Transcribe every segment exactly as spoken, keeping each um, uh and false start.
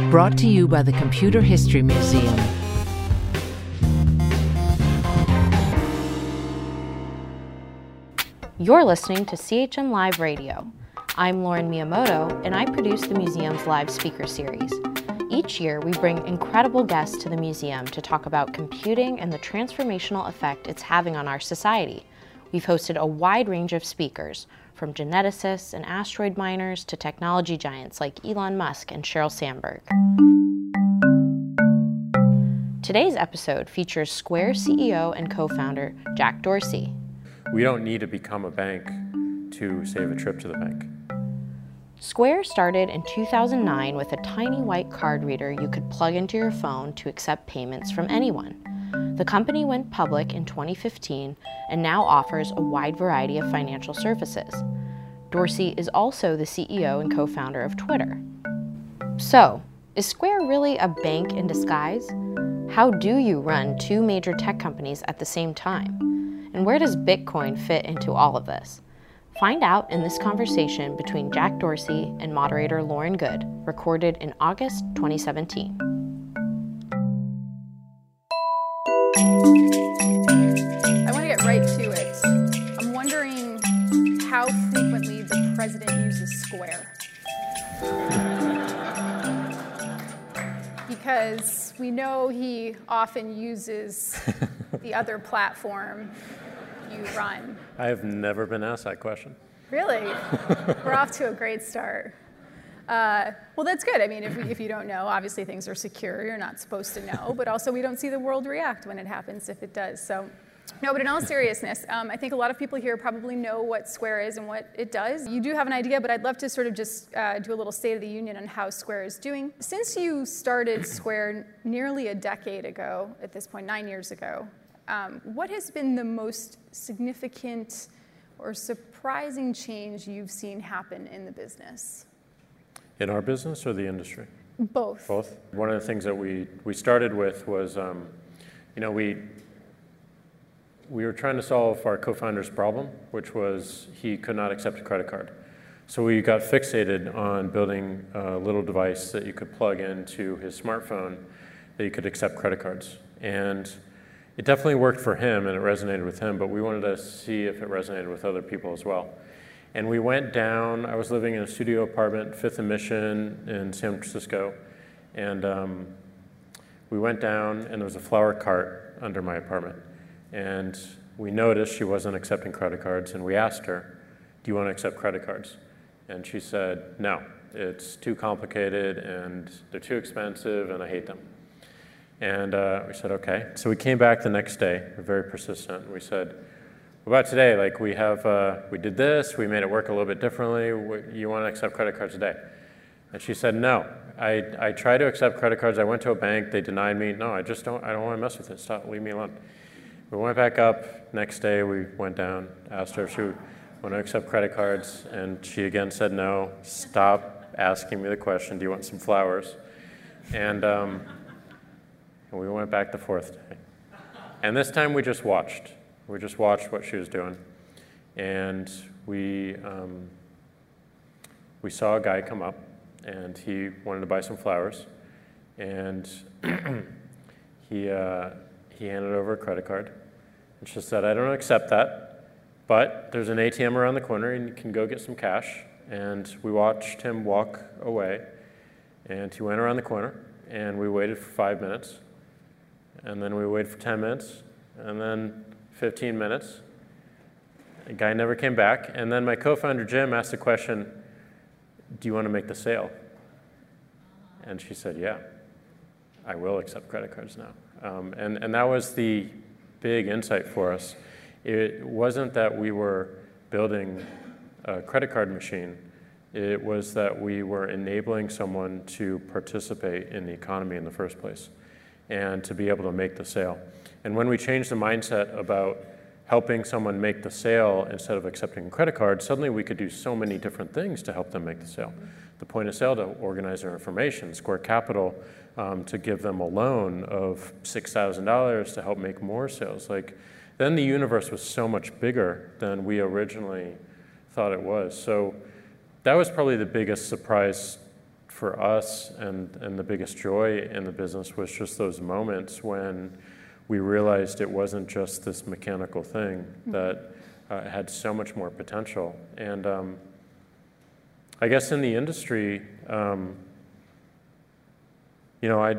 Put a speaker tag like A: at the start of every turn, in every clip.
A: Brought to you by the Computer History Museum.
B: You're listening to C H M Live Radio. I'm Lauren Miyamoto, and I produce the museum's live speaker series. Each year, we bring incredible guests to the museum to talk about computing and the transformational effect it's having on our society. We've hosted a wide range of speakers, from geneticists and asteroid miners to technology giants like Elon Musk and Sheryl Sandberg. Today's episode features Square C E O and co-founder Jack Dorsey.
C: We don't need to become a bank to save a trip to the bank.
B: Square started in two thousand nine with a tiny white card reader you could plug into your phone to accept payments from anyone. The company went public in twenty fifteen and now offers a wide variety of financial services. Dorsey is also the C E O and co-founder of Twitter. So, is Square really a bank in disguise? How do you run two major tech companies at the same time? And where does Bitcoin fit into all of this? Find out in this conversation between Jack Dorsey and moderator Lauren Goode, recorded in August twenty seventeen.
D: I want to get right to it. I'm wondering how frequently the president uses Square. Because we know he often uses the other platform you run.
C: I have never been asked that question.
D: Really? We're off to a great start. Uh, well, that's good. I mean, if, we, if you don't know, obviously things are secure. You're not supposed to know. But also, we don't see the world react when it happens, if it does. So, no, but in all seriousness, um, I think a lot of people here probably know what Square is and what it does. You do have an idea, but I'd love to sort of just uh, do a little State of the Union on how Square is doing. Since you started Square nearly a decade ago, at this point, nine years ago, um, what has been the most significant or surprising change you've seen happen in the business?
C: In our business or the industry?
D: Both.
C: Both. One of the things that we, we started with was, um, you know, we, we were trying to solve our co-founder's problem, which was he could not accept a credit card. So we got fixated on building a little device that you could plug into his smartphone that you could accept credit cards. And it definitely worked for him and it resonated with him, but we wanted to see if it resonated with other people as well. And we went down, I was living in a studio apartment, Fifth and Mission in San Francisco, and um, we went down and there was a flower cart under my apartment. And we noticed she wasn't accepting credit cards, and we asked her, do you want to accept credit cards? And she said, no, it's too complicated and they're too expensive and I hate them. And uh, we said, okay. So we came back the next day, we're very persistent. We said, what about today? Like we have, uh, we did this, we made it work a little bit differently. You want to accept credit cards today? And she said, no. I, I tried to accept credit cards. I went to a bank, they denied me. No, I just don't, I don't want to mess with it. Stop, leave me alone. We went back up. Next day, we went down, asked her if she would want to accept credit cards, and she again said no. Stop asking me the question, do you want some flowers? And, um, and we went back the fourth day. And this time we just watched. We just watched what she was doing. And we, um, we saw a guy come up, and he wanted to buy some flowers. And he, uh, he handed over a credit card. And she said, I don't accept that, but there's an A T M around the corner, and you can go get some cash. And we watched him walk away. And he went around the corner, and we waited for five minutes. And then we waited for ten minutes. And then fifteen minutes. The guy never came back. And then my co-founder, Jim, asked the question, do you want to make the sale? And she said, yeah, I will accept credit cards now. Um, and, and that was the big insight for us. It wasn't that we were building a credit card machine. It was that we were enabling someone to participate in the economy in the first place and to be able to make the sale. And when we changed the mindset about helping someone make the sale instead of accepting a credit card, suddenly we could do so many different things to help them make the sale. The point of sale to organize their information, Square Capital um, to give them a loan of six thousand dollars to help make more sales. Like, then the universe was so much bigger than we originally thought it was. So that was probably the biggest surprise for us, and, and the biggest joy in the business was just those moments when we realized it wasn't just this mechanical thing, mm-hmm. that uh, it had so much more potential. And um, I guess in the industry, um, you know, I,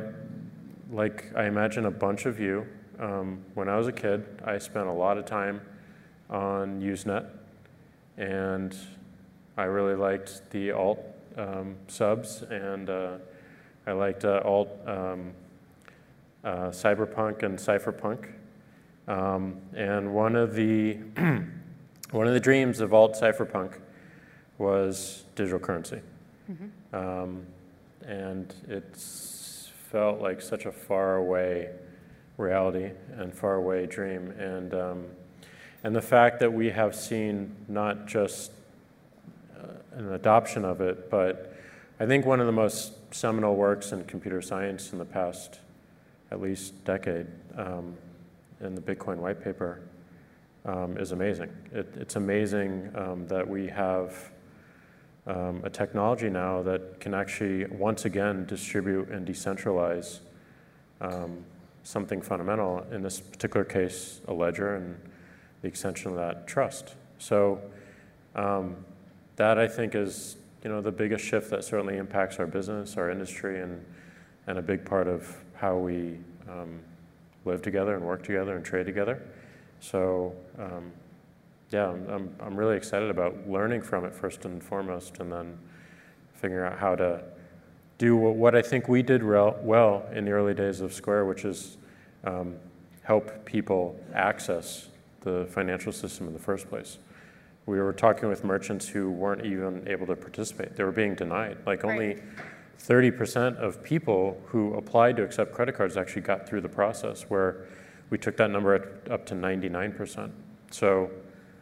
C: like I imagine a bunch of you, um, when I was a kid, I spent a lot of time on Usenet, and I really liked the alt um, subs, and uh, I liked uh, alt um, uh, cyberpunk and cypherpunk. Um, and one of the one of the dreams of alt cypherpunk was digital currency, mm-hmm. um, and it's felt like such a far away reality and far away dream. And um, and the fact that we have seen not just uh, an adoption of it, but I think one of the most seminal works in computer science in the past at least decade, um, in the Bitcoin white paper, um, is amazing. It, it's amazing um, that we have um, a technology now that can actually once again distribute and decentralize um, something fundamental, in this particular case, a ledger and the extension of that, trust. So um, that, I think, is you know the biggest shift that certainly impacts our business, our industry, and and a big part of how we um, live together and work together and trade together. So um, yeah, I'm, I'm, I'm really excited about learning from it first and foremost, and then figuring out how to do what I think we did well in the early days of Square, which is um, help people access the financial system in the first place. We were talking with merchants who weren't even able to participate. They were being denied. Like right. Only thirty percent of people who applied to accept credit cards actually got through the process, where we took that number at, up to ninety-nine percent. So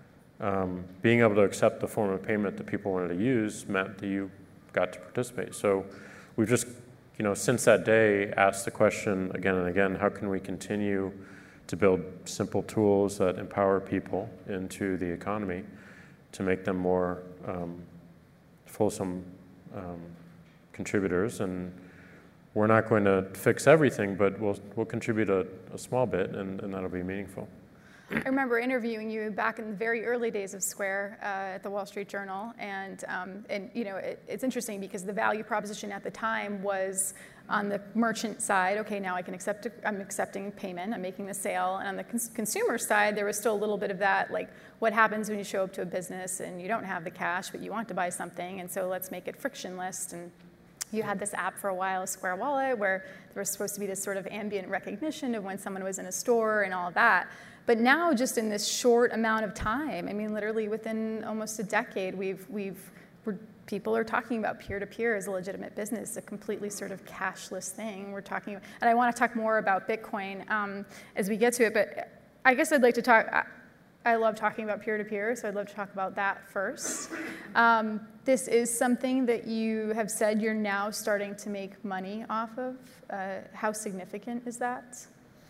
C: um, being able to accept the form of payment that people wanted to use meant that you got to participate. So we've just, you know, since that day, asked the question again and again, how can we continue to build simple tools that empower people into the economy to make them more um, fulsome um, contributors. And we're not going to fix everything, but we'll, we'll contribute a, a small bit, and, and that'll be meaningful.
D: I remember interviewing you back in the very early days of Square uh, at the Wall Street Journal, and um, and you know it, it's interesting because the value proposition at the time was on the merchant side. Okay, now I can accept. I'm accepting payment. I'm making the sale. And on the cons- consumer side, there was still a little bit of that, like what happens when you show up to a business and you don't have the cash, but you want to buy something, and so let's make it frictionless. And you had this app for a while, Square Wallet, where there was supposed to be this sort of ambient recognition of when someone was in a store and all of that. But now, just in this short amount of time, I mean, literally within almost a decade, we've, we've, we're, people are talking about peer-to-peer as a legitimate business, a completely sort of cashless thing. We're talking, and I want to talk more about Bitcoin um, as we get to it, but I guess I'd like to talk, I, I love talking about peer-to-peer, so I'd love to talk about that first. Um, this is something that you have said you're now starting to make money off of. Uh, how significant is that?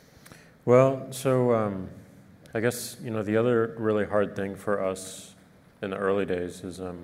C: Well, so um, I guess, you know, the other really hard thing for us in the early days is um,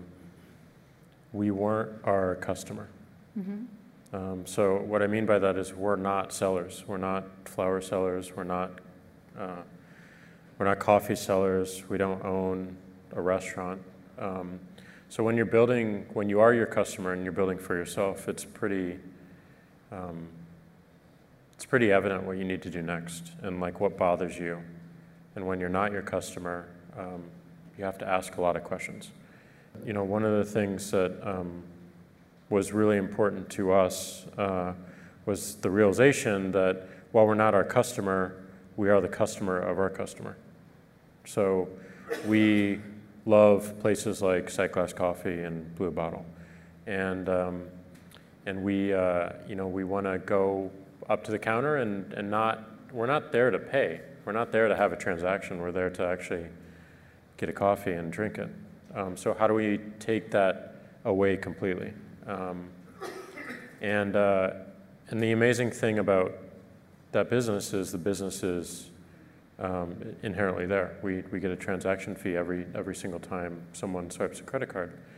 C: we weren't our customer. Mm-hmm. Um, so what I mean by that is we're not sellers. We're not flower sellers. We're not uh, we're not coffee sellers. We don't own a restaurant. Um, so when you're building, when you are your customer and you're building for yourself, it's pretty um, it's pretty evident what you need to do next and like what bothers you. And when you're not your customer, um, you have to ask a lot of questions. You know, one of the things that um, was really important to us uh, was the realization that while we're not our customer, we are the customer of our customer. So we love places like Sightglass Coffee and Blue Bottle. And, um, and we, uh, you know, we want to go up to the counter and, and not, we're not there to pay. We're not there to have a transaction. We're there to actually get a coffee and drink it. Um, so how do we take that away completely? Um, and, uh, and the amazing thing about that business is the business is um, inherently there. We, we get a transaction fee every, every single time someone swipes a credit card.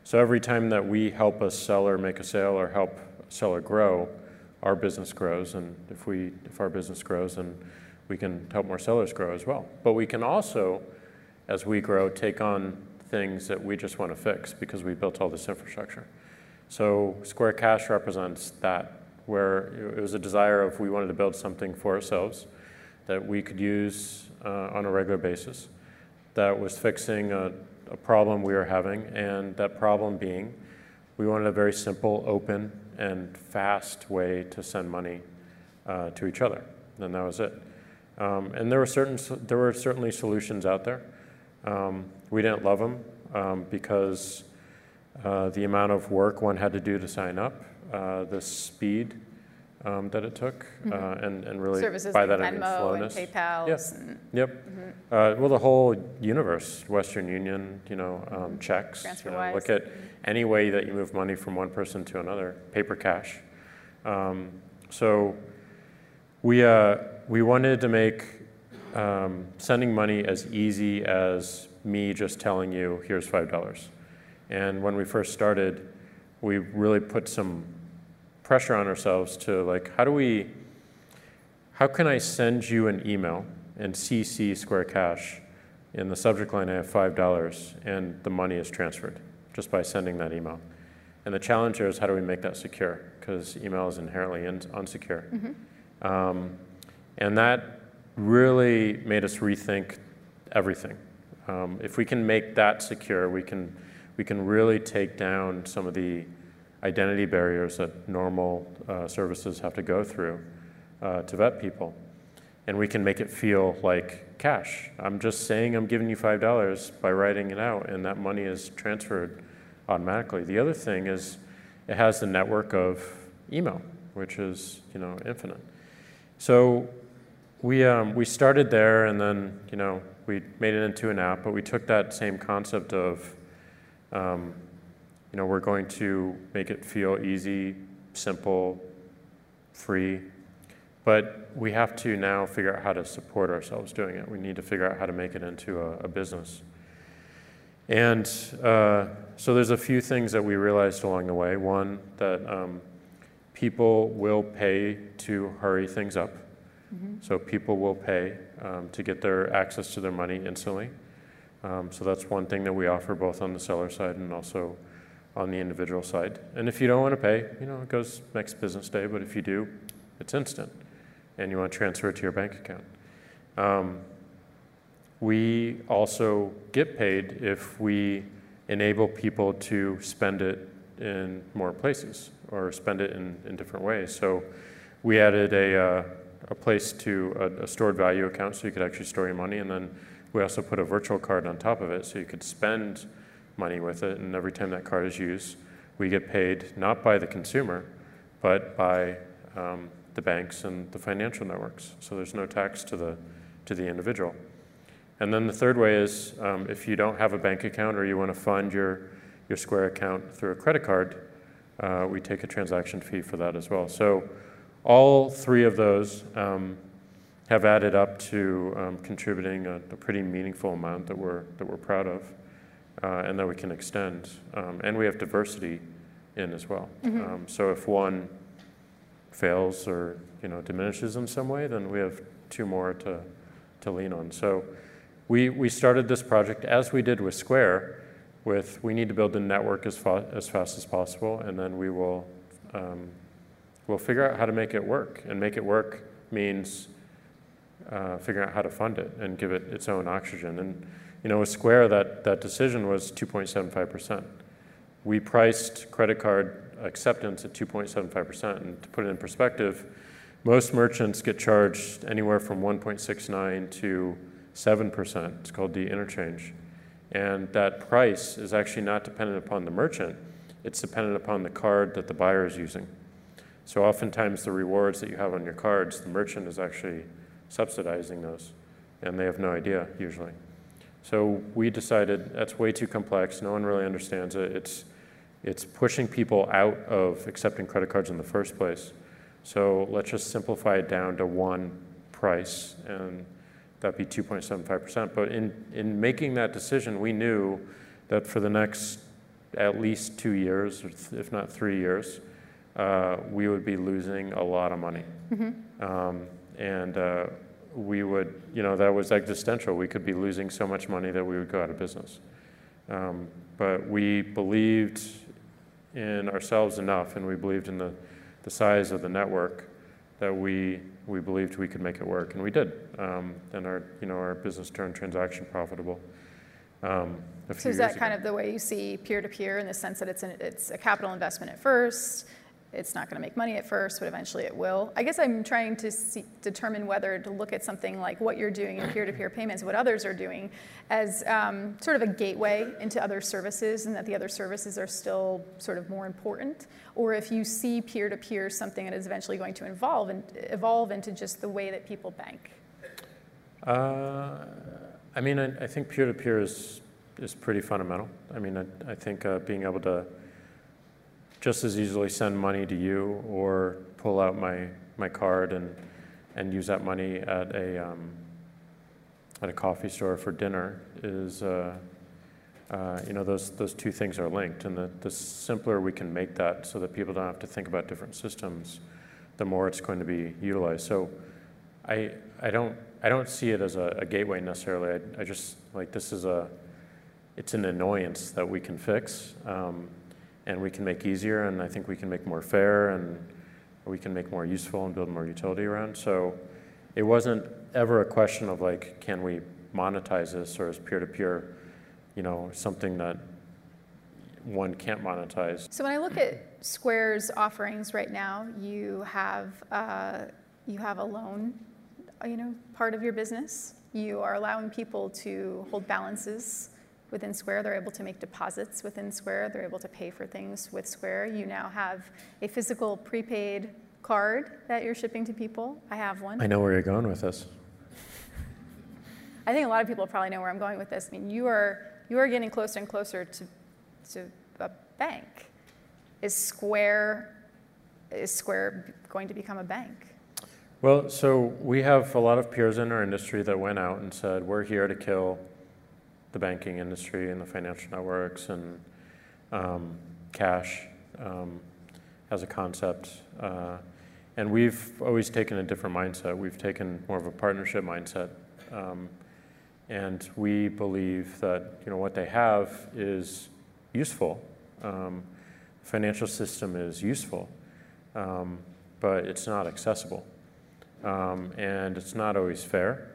C: So every time that we help a seller make a sale or help a seller grow, our business grows. And if, we, if our business grows, then we can help more sellers grow as well. But we can also, as we grow, take on things that we just want to fix because we built all this infrastructure. So Square Cash represents that, where it was a desire of we wanted to build something for ourselves that we could use uh, on a regular basis that was fixing a, a problem we were having, and that problem being we wanted a very simple, open, and fast way to send money uh, to each other, and that was it. Um, and there were, certain, there were certainly solutions out there. Um, we didn't love them um, because uh, the amount of work one had to do to sign up, uh, the speed um, that it took, mm-hmm. uh, and, and really
D: services
C: by
D: like
C: that I mean
D: Venmo
C: slowness.
D: and PayPal.
C: Yep.
D: And,
C: yep.
D: mm-hmm.
C: uh, well, the whole universe, Western Union, you know, um, mm-hmm. checks. You know, look at any way that you move money from one person to another, paper cash. Um, so we uh, we wanted to make um, sending money as easy as me just telling you, here's five dollars. And when we first started, we really put some pressure on ourselves to like, how do we, how can I send you an email and C C Square Cash? In the subject line, I have five dollars, and the money is transferred just by sending that email. And the challenge here is how do we make that secure? Because email is inherently in, unsecure. Mm-hmm. um, and that really made us rethink everything. Um, if we can make that secure, we can, we can really take down some of the identity barriers that normal uh, services have to go through uh, to vet people. And we can make it feel like cash. I'm just saying I'm giving you five dollars by writing it out, and that money is transferred automatically. The other thing is it has the network of email, which is, you know, infinite. So we, um, we started there, and then, you know, we made it into an app, but we took that same concept of, um, you know, we're going to make it feel easy, simple, free, but we have to now figure out how to support ourselves doing it. We need to figure out how to make it into a, a business. And uh, so there's a few things that we realized along the way. One, that um, people will pay to hurry things up. Mm-hmm. So people will pay um, to get their access to their money instantly. Um, so that's one thing that we offer both on the seller side and also on the individual side. And if you don't want to pay, you know, it goes next business day, but if you do, it's instant, and you want to transfer it to your bank account. Um, we also get paid if we enable people to spend it in more places or spend it in, in different ways. So we added a, uh, a place to a, a stored value account so you could actually store your money, and then we also put a virtual card on top of it so you could spend money with it, and every time that card is used, we get paid not by the consumer, but by um, the banks and the financial networks. So there's no tax to the, to the individual. And then the third way is um, if you don't have a bank account or you want to fund your, your Square account through a credit card, uh, we take a transaction fee for that as well. So all three of those um, have added up to um, contributing a, a pretty meaningful amount that we're, that we're proud of uh, and that we can extend. Um, and we have diversity in as well. Mm-hmm. um, so if one fails or, you know, diminishes in some way, then we have two more to, to lean on. So we, we started this project as we did with Square, with we need to build the network as, fa as fast as possible, and then we will um, we'll figure out how to make it work. And make it work means uh, figuring out how to fund it and give it its own oxygen. And you know, with Square, that, that decision was two point seven five percent. We priced credit card acceptance at two point seven five percent, and to put it in perspective, most merchants get charged anywhere from one point six nine to seven percent. It's called the interchange. And that price is actually not dependent upon the merchant. It's dependent upon the card that the buyer is using. So oftentimes the rewards that you have on your cards, the merchant is actually subsidizing those, and they have no idea usually. So we decided that's way too complex. No one really understands it. It's, it's pushing people out of accepting credit cards in the first place. So let's just simplify it down to one price, and that'd be two point seven five percent. But in, in making that decision, we knew that for the next at least two years, if not three years, uh, we would be losing a lot of money. Mm-hmm. um, and uh, we would, you know, that was existential. We could be losing so much money that we would go out of business. Um, but we believed in ourselves enough, and we believed in the, the size of the network that we we believed we could make it work, and we did. Um, and our you know our business turned transaction profitable. Um, a few
D: so is that
C: years
D: kind
C: ago.
D: of the way you see peer-to-peer in the sense that it's an, it's a capital investment at first? It's not going to make money at first, but eventually it will. I guess I'm trying to see, determine whether to look at something like what you're doing in peer-to-peer payments, what others are doing, as um, sort of a gateway into other services, and that the other services are still sort of more important, or if you see peer-to-peer something that is eventually going to evolve and evolve into just the way that people bank.
C: Uh, I mean, I, I think peer-to-peer is is pretty fundamental. I mean, I, I think uh, being able to just as easily send money to you or pull out my, my card and, and use that money at a, um, at a coffee store for dinner is, uh, uh, you know, those, those two things are linked. And the, the simpler we can make that so that people don't have to think about different systems, the more it's going to be utilized. So I, I, don't, I don't see it as a, a gateway necessarily. I, I just, like, this is a, it's an annoyance that we can fix. Um, and we can make easier, and I think we can make more fair, and we can make more useful and build more utility around. So it wasn't ever a question of like, can we monetize this, or is peer-to-peer, you know, something that one can't monetize.
D: So when I look at Square's offerings right now, you have uh, you have a loan, you know, part of your business. You are allowing people to hold balances within Square. They're able to make deposits within Square. They're able to pay for things with Square. You now have a physical prepaid card that you're shipping to people. I have one.
C: I know where you're going with this.
D: I think a lot of people probably know where I'm going with this. I mean, you are you are getting closer and closer to to a bank. Is Square is Square going to become a bank?
C: Well, so we have a lot of peers in our industry that went out and said, we're here to kill the banking industry and the financial networks and um, cash um, as a concept. Uh, and we've always taken a different mindset. We've taken more of a partnership mindset. Um, and we believe that, you know, what they have is useful. Um, the financial system is useful, um, but it's not accessible. Um, and it's not always fair.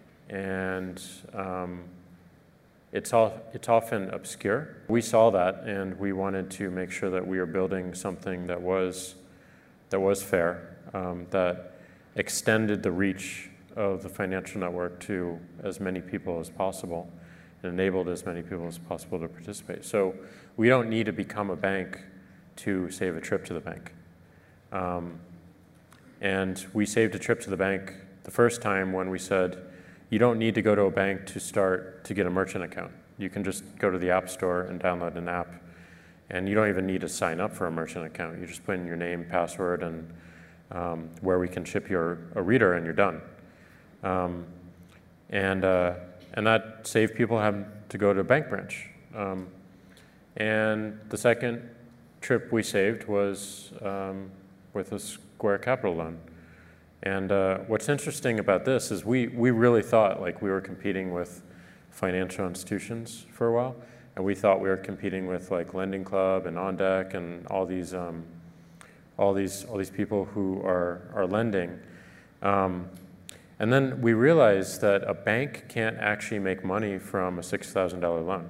C: And um, It's, all, it's often obscure. We saw that, and we wanted to make sure that we were building something that was, that was fair, um, that extended the reach of the financial network to as many people as possible, and enabled as many people as possible to participate. So we don't need to become a bank to save a trip to the bank. Um, and we saved a trip to the bank the first time when we said, you don't need to go to a bank to start to get a merchant account. You can just go to the App Store and download an app. And you don't even need to sign up for a merchant account. You just put in your name, password, and um, where we can ship you a reader, and you're done. Um, and, uh, and that saved people having to go to a bank branch. Um, and the second trip we saved was um, with a Square Capital loan. And uh, what's interesting about this is we, we really thought like we were competing with financial institutions for a while, and we thought we were competing with like Lending Club and OnDeck and all these um, all these all these people who are are lending. Um, and then we realized that a bank can't actually make money from a six thousand dollar loan.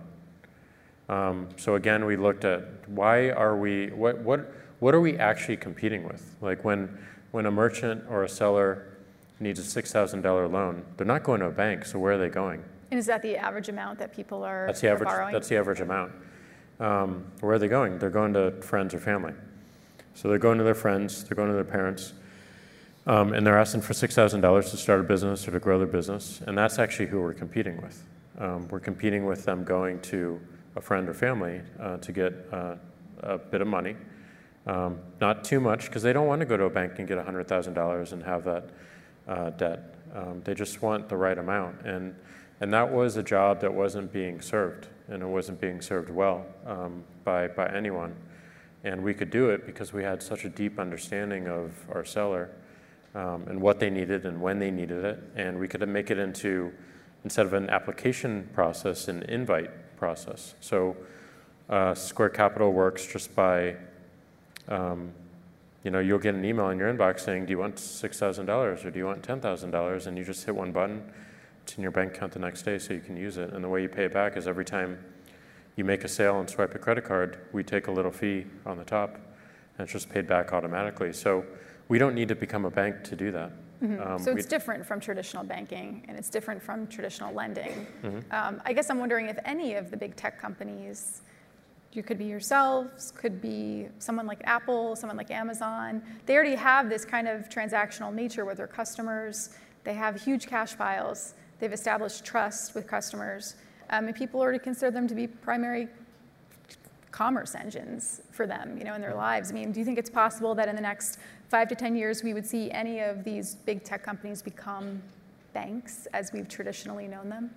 C: Um, so again, we looked at why are we what what what are we actually competing with? Like when When a merchant or a seller needs a six thousand dollar loan, they're not going to a bank, so where are they going?
D: And is that the average amount that people are,
C: that's the
D: are
C: average,
D: borrowing?
C: That's the average amount. Um, where are they going? They're going to friends or family. So they're going to their friends, they're going to their parents, um, and they're asking for six thousand dollars to start a business or to grow their business, and that's actually who we're competing with. Um, we're competing with them going to a friend or family uh, to get uh, a bit of money. Um, not too much, because they don't want to go to a bank and get one hundred thousand dollars and have that uh, debt. Um, they just want the right amount. And And that was a job that wasn't being served, and it wasn't being served well um, by, by anyone. And we could do it because we had such a deep understanding of our seller um, and what they needed and when they needed it. And we could make it into, instead of an application process, an invite process. So uh, Square Capital works just by, um, you know, you'll get an email in your inbox saying, do you want six thousand dollars or do you want ten thousand dollars? And you just hit one button. It's in your bank account the next day so you can use it. And the way you pay it back is every time you make a sale and swipe a credit card, we take a little fee on the top, and it's just paid back automatically. So we don't need to become a bank to do that.
D: Mm-hmm. um, so it's different from traditional banking, and it's different from traditional lending. Mm-hmm. um, I guess I'm wondering if any of the big tech companies, you could be yourselves, could be someone like Apple, someone like Amazon, they already have this kind of transactional nature with their customers. They have huge cash piles. They've established trust with customers. Um, and people already consider them to be primary commerce engines for them, you know, in their lives. I mean, do you think it's possible that in the next five to ten years we would see any of these big tech companies become banks as we've traditionally known them?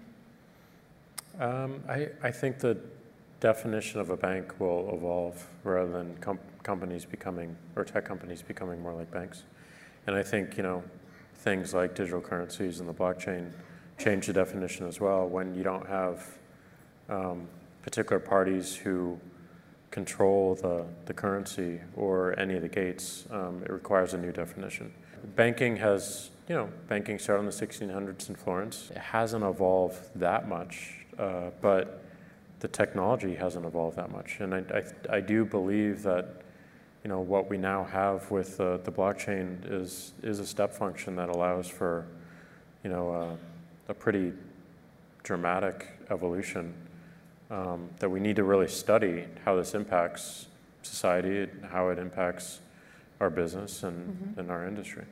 C: Um, I, I think the definition of a bank will evolve rather than com companies becoming, or tech companies becoming more like banks. And I think, you know, things like digital currencies and the blockchain change the definition as well. When you don't have um, particular parties who control the, the currency or any of the gates, um, it requires a new definition. Banking has, you know, banking started in the sixteen hundreds in Florence. It hasn't evolved that much, uh, but the technology hasn't evolved that much. And I, I, I do believe that, you know, what we now have with uh, the blockchain is, is a step function that allows for, you know, uh, a pretty dramatic evolution um, that we need to really study how this impacts society, how it impacts our business and, mm-hmm. and our industry.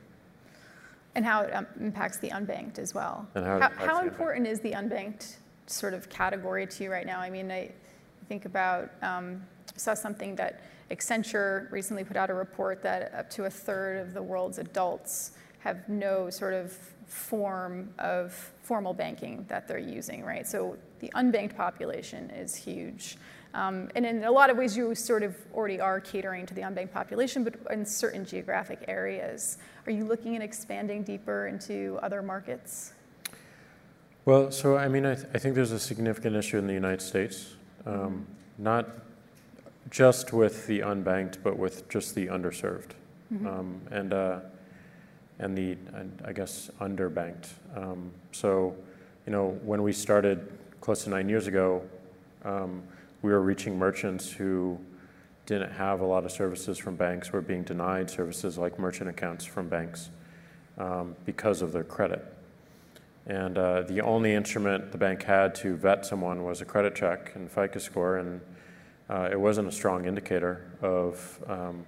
D: And how it um, impacts the unbanked as well.
C: And how,
D: how, how important is the unbanked sort of category to you right now? I mean, I think about, um, I saw something that Accenture recently put out a report that up to a third of the world's adults have no sort of form of formal banking that they're using, right? So the unbanked population is huge. Um, and in a lot of ways, you sort of already are catering to the unbanked population, but in certain geographic areas. Are you looking at expanding deeper into other markets?
C: Well, so I mean, I, th I think there's a significant issue in the United States, um, mm-hmm. not just with the unbanked, but with just the underserved. Mm-hmm. um, and uh, and the, I guess, underbanked. Um, so, you know, when we started close to nine years ago, um, we were reaching merchants who didn't have a lot of services from banks, were being denied services like merchant accounts from banks um, because of their credit. And uh, the only instrument the bank had to vet someone was a credit check and FICO score, and uh, it wasn't a strong indicator of um,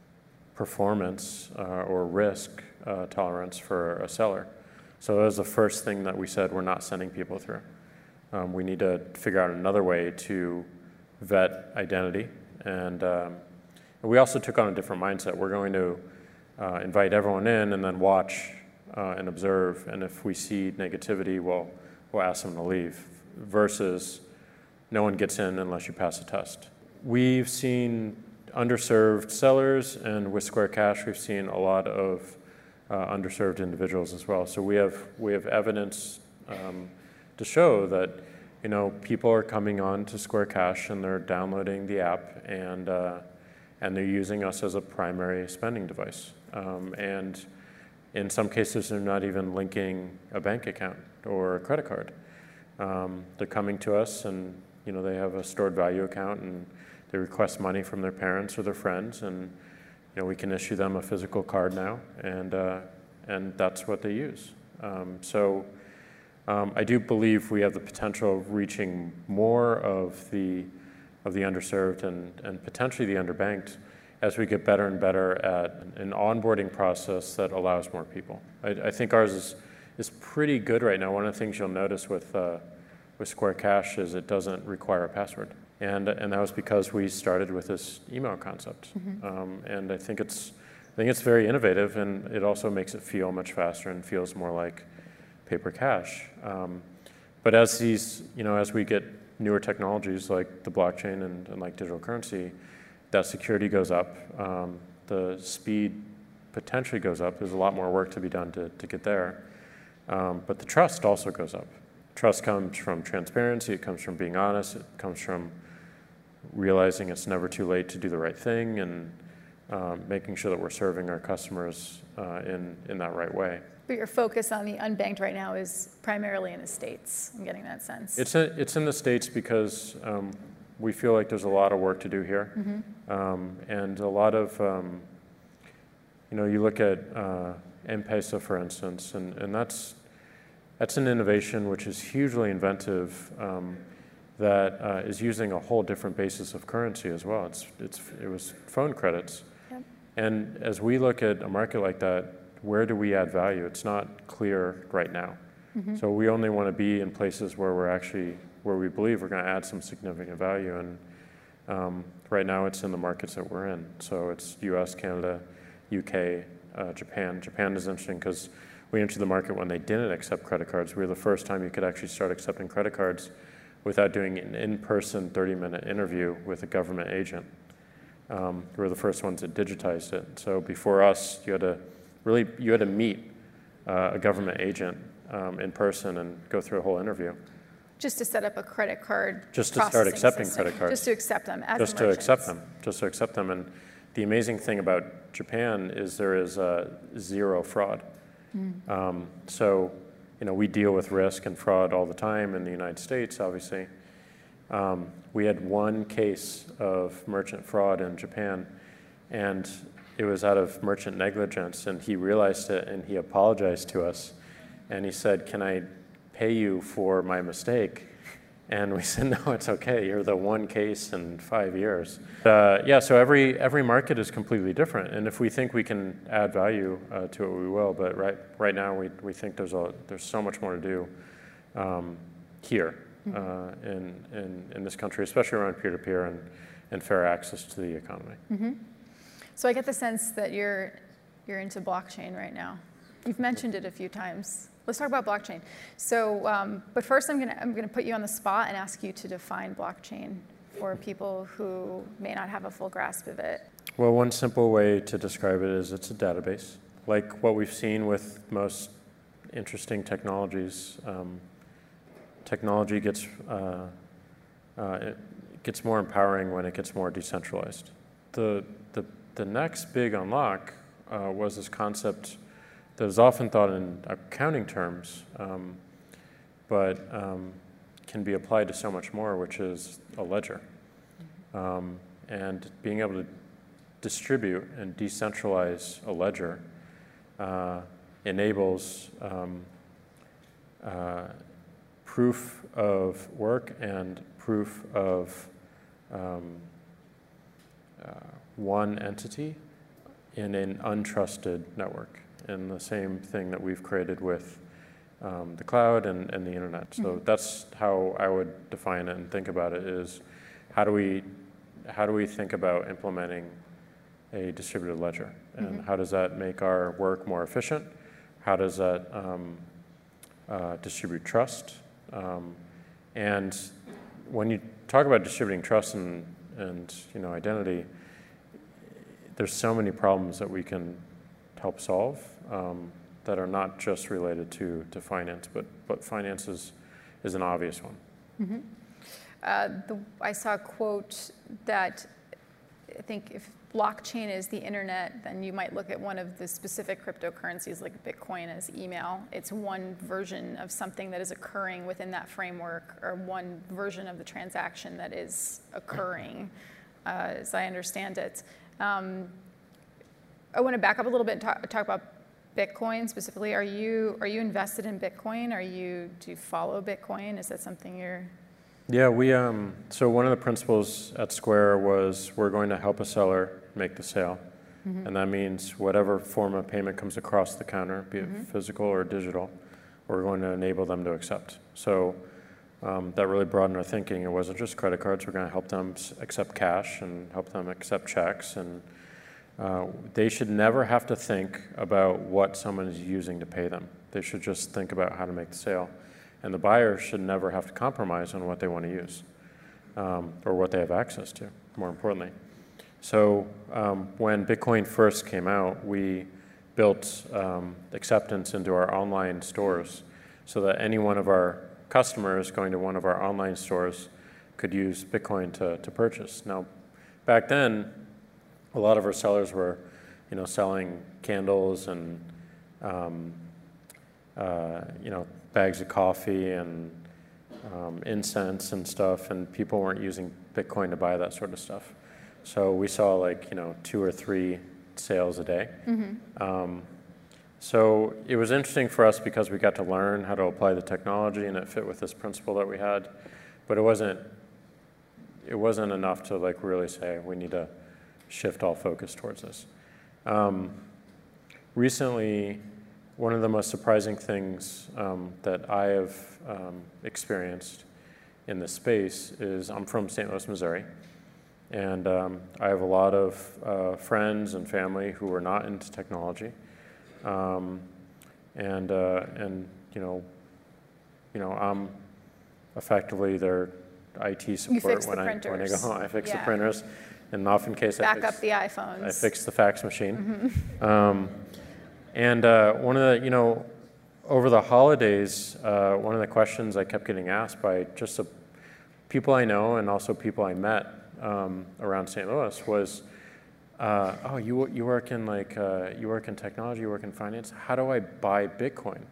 C: performance uh, or risk uh, tolerance for a seller. So that was the first thing that we said, we're not sending people through. Um, we need to figure out another way to vet identity. And, um, and we also took on a different mindset. We're going to uh, invite everyone in and then watch uh, and observe. And if we see negativity, we'll, we'll ask them to leave, versus no one gets in unless you pass a test. We've seen underserved sellers, and with Square Cash, we've seen a lot of uh, underserved individuals as well. So we have we have evidence um, to show that, you know, people are coming on to Square Cash and they're downloading the app, and uh, and they're using us as a primary spending device. Um, and in some cases, they're not even linking a bank account or a credit card. Um, they're coming to us, and you know, they have a stored value account, and they request money from their parents or their friends, and you know, we can issue them a physical card now, and uh, and that's what they use. Um, so um, I do believe we have the potential of reaching more of the of the underserved and and potentially the underbanked as we get better and better at an onboarding process that allows more people. I, I think ours is is pretty good right now. One of the things you'll notice with uh, with Square Cash is it doesn't require a password. And, and that was because we started with this email concept. Mm-hmm. um, and I think it's I think it's very innovative, and it also makes it feel much faster and feels more like paper cash. Um, but as these, you know, as we get newer technologies like the blockchain and, and like digital currency, that security goes up, um, the speed potentially goes up. There's a lot more work to be done to, to get there. Um, but the trust also goes up. Trust comes from transparency, it comes from being honest, it comes from realizing it's never too late to do the right thing, and um, making sure that we're serving our customers uh, in, in that right way.
D: But your focus on the unbanked right now is primarily in the States. I'm getting that sense.
C: It's, a, it's in the States because um, we feel like there's a lot of work to do here. Mm-hmm. um, and a lot of, um, you know, you look at uh, M-Pesa, for instance, and, and that's, that's an innovation which is hugely inventive, um, that uh, is using a whole different basis of currency as well. It's, it's, it was phone credits. Yep. And as we look at a market like that, where do we add value? It's not clear right now. Mm-hmm. So we only want to be in places where we're actually, where we believe we're going to add some significant value. And um, right now it's in the markets that we're in. So it's U S, Canada, U K, uh, Japan. Japan is interesting because we entered the market when they didn't accept credit cards. We were the first time you could actually start accepting credit cards without doing an in-person thirty minute interview with a government agent. Um, we were the first ones that digitized it. So before us, you had to really, you had to meet uh, a government agent um, in person and go through a whole interview.
D: Just to set up a credit card
C: Just to start accepting
D: system.
C: credit cards.
D: Just to accept them as
C: Just
D: a
C: to
D: merchant.
C: accept them. Just to accept them. And the amazing thing about Japan is there is uh, zero fraud. Mm. Um, so, you know, we deal with risk and fraud all the time in the United States, obviously. Um, we had one case of merchant fraud in Japan, and it was out of merchant negligence, and he realized it, and he apologized to us, and he said, "Can I pay you for my mistake?" And we said, "No, it's okay. You're the one case in five years." Uh, yeah, so every every market is completely different, and if we think we can add value uh, to it, we will. But right right now, we we think there's a there's so much more to do um, here uh, in, in in this country, especially around peer-to-peer and and fair access to the economy.
D: Mm-hmm. So I get the sense that you're you're into blockchain right now. You've mentioned it a few times. Let's talk about blockchain. So, um, but first I'm gonna, I'm gonna put you on the spot and ask you to define blockchain for people who may not have a full grasp of it.
C: Well, one simple way to describe it is it's a database. Like what we've seen with most interesting technologies, um, technology gets, uh, uh, it gets more empowering when it gets more decentralized. The, the, the next big unlock uh, was this concept that is often thought in accounting terms, um, but um, can be applied to so much more, which is a ledger. Um, and being able to distribute and decentralize a ledger uh, enables um, uh, proof of work and proof of um, uh, one entity in an untrusted network. And the same thing that we've created with um, the cloud and, and the internet. So mm-hmm. that's how I would define it and think about it is how do we, how do we think about implementing a distributed ledger? And mm-hmm. how does that make our work more efficient? How does that um, uh, distribute trust? Um, and when you talk about distributing trust and, and you know, identity, there's so many problems that we can help solve um, that are not just related to, to finance, but, but finance is, is an obvious one.
D: Mm-hmm. uh, the, I saw a quote that I think if blockchain is the internet, then you might look at one of the specific cryptocurrencies like Bitcoin as email. It's one version of something that is occurring within that framework, or one version of the transaction that is occurring, uh, as I understand it. Um, I want to back up a little bit and talk, talk about Bitcoin specifically. Are you are you invested in Bitcoin? Are you do you follow Bitcoin? Is that something you're?
C: Yeah, we um. So one of the principles at Square was we're going to help a seller make the sale, mm-hmm. and that means whatever form of payment comes across the counter, be it mm-hmm. physical or digital, we're going to enable them to accept. So um, that really broadened our thinking. It wasn't just credit cards. We're going to help them accept cash and help them accept checks and. Uh, they should never have to think about what someone is using to pay them. They should just think about how to make the sale. and the buyer should never have to compromise on what they want to use, um, or what they have access to, more importantly. So um, when Bitcoin first came out, we built um, acceptance into our online stores so that any one of our customers going to one of our online stores could use Bitcoin to, to purchase. Now, back then, a lot of our sellers were, you know, selling candles and, um, uh, you know, bags of coffee and um, incense and stuff, and people weren't using Bitcoin to buy that sort of stuff. So we saw like, you know, two or three sales a day. Mm-hmm. um, so it was interesting for us because we got to learn how to apply the technology, and it fit with this principle that we had, but it wasn't, it wasn't enough to like really say we need to shift all focus towards this. Um, recently, one of the most surprising things um, that I have um, experienced in this space is I'm from Saint Louis, Missouri, and um, I have a lot of uh, friends and family who are not into technology, um, and uh, and you know, you know, I'm effectively their I T support when I when I go home. I fix yeah. the printers, and often case
D: back
C: I fix,
D: up the iPhones.
C: I fix the fax machine. Mm-hmm. um, and uh, one of the you know, over the holidays, uh, one of the questions I kept getting asked by just a, people I know and also people I met um, around Saint Louis was, uh, oh, you you work in like uh, you work in technology, you work in finance. How do I buy Bitcoin?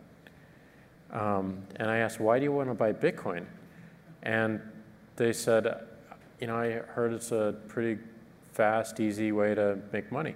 C: Um, and I asked, why do you want to buy Bitcoin? And they said, you know, I heard it's a pretty fast, easy way to make money.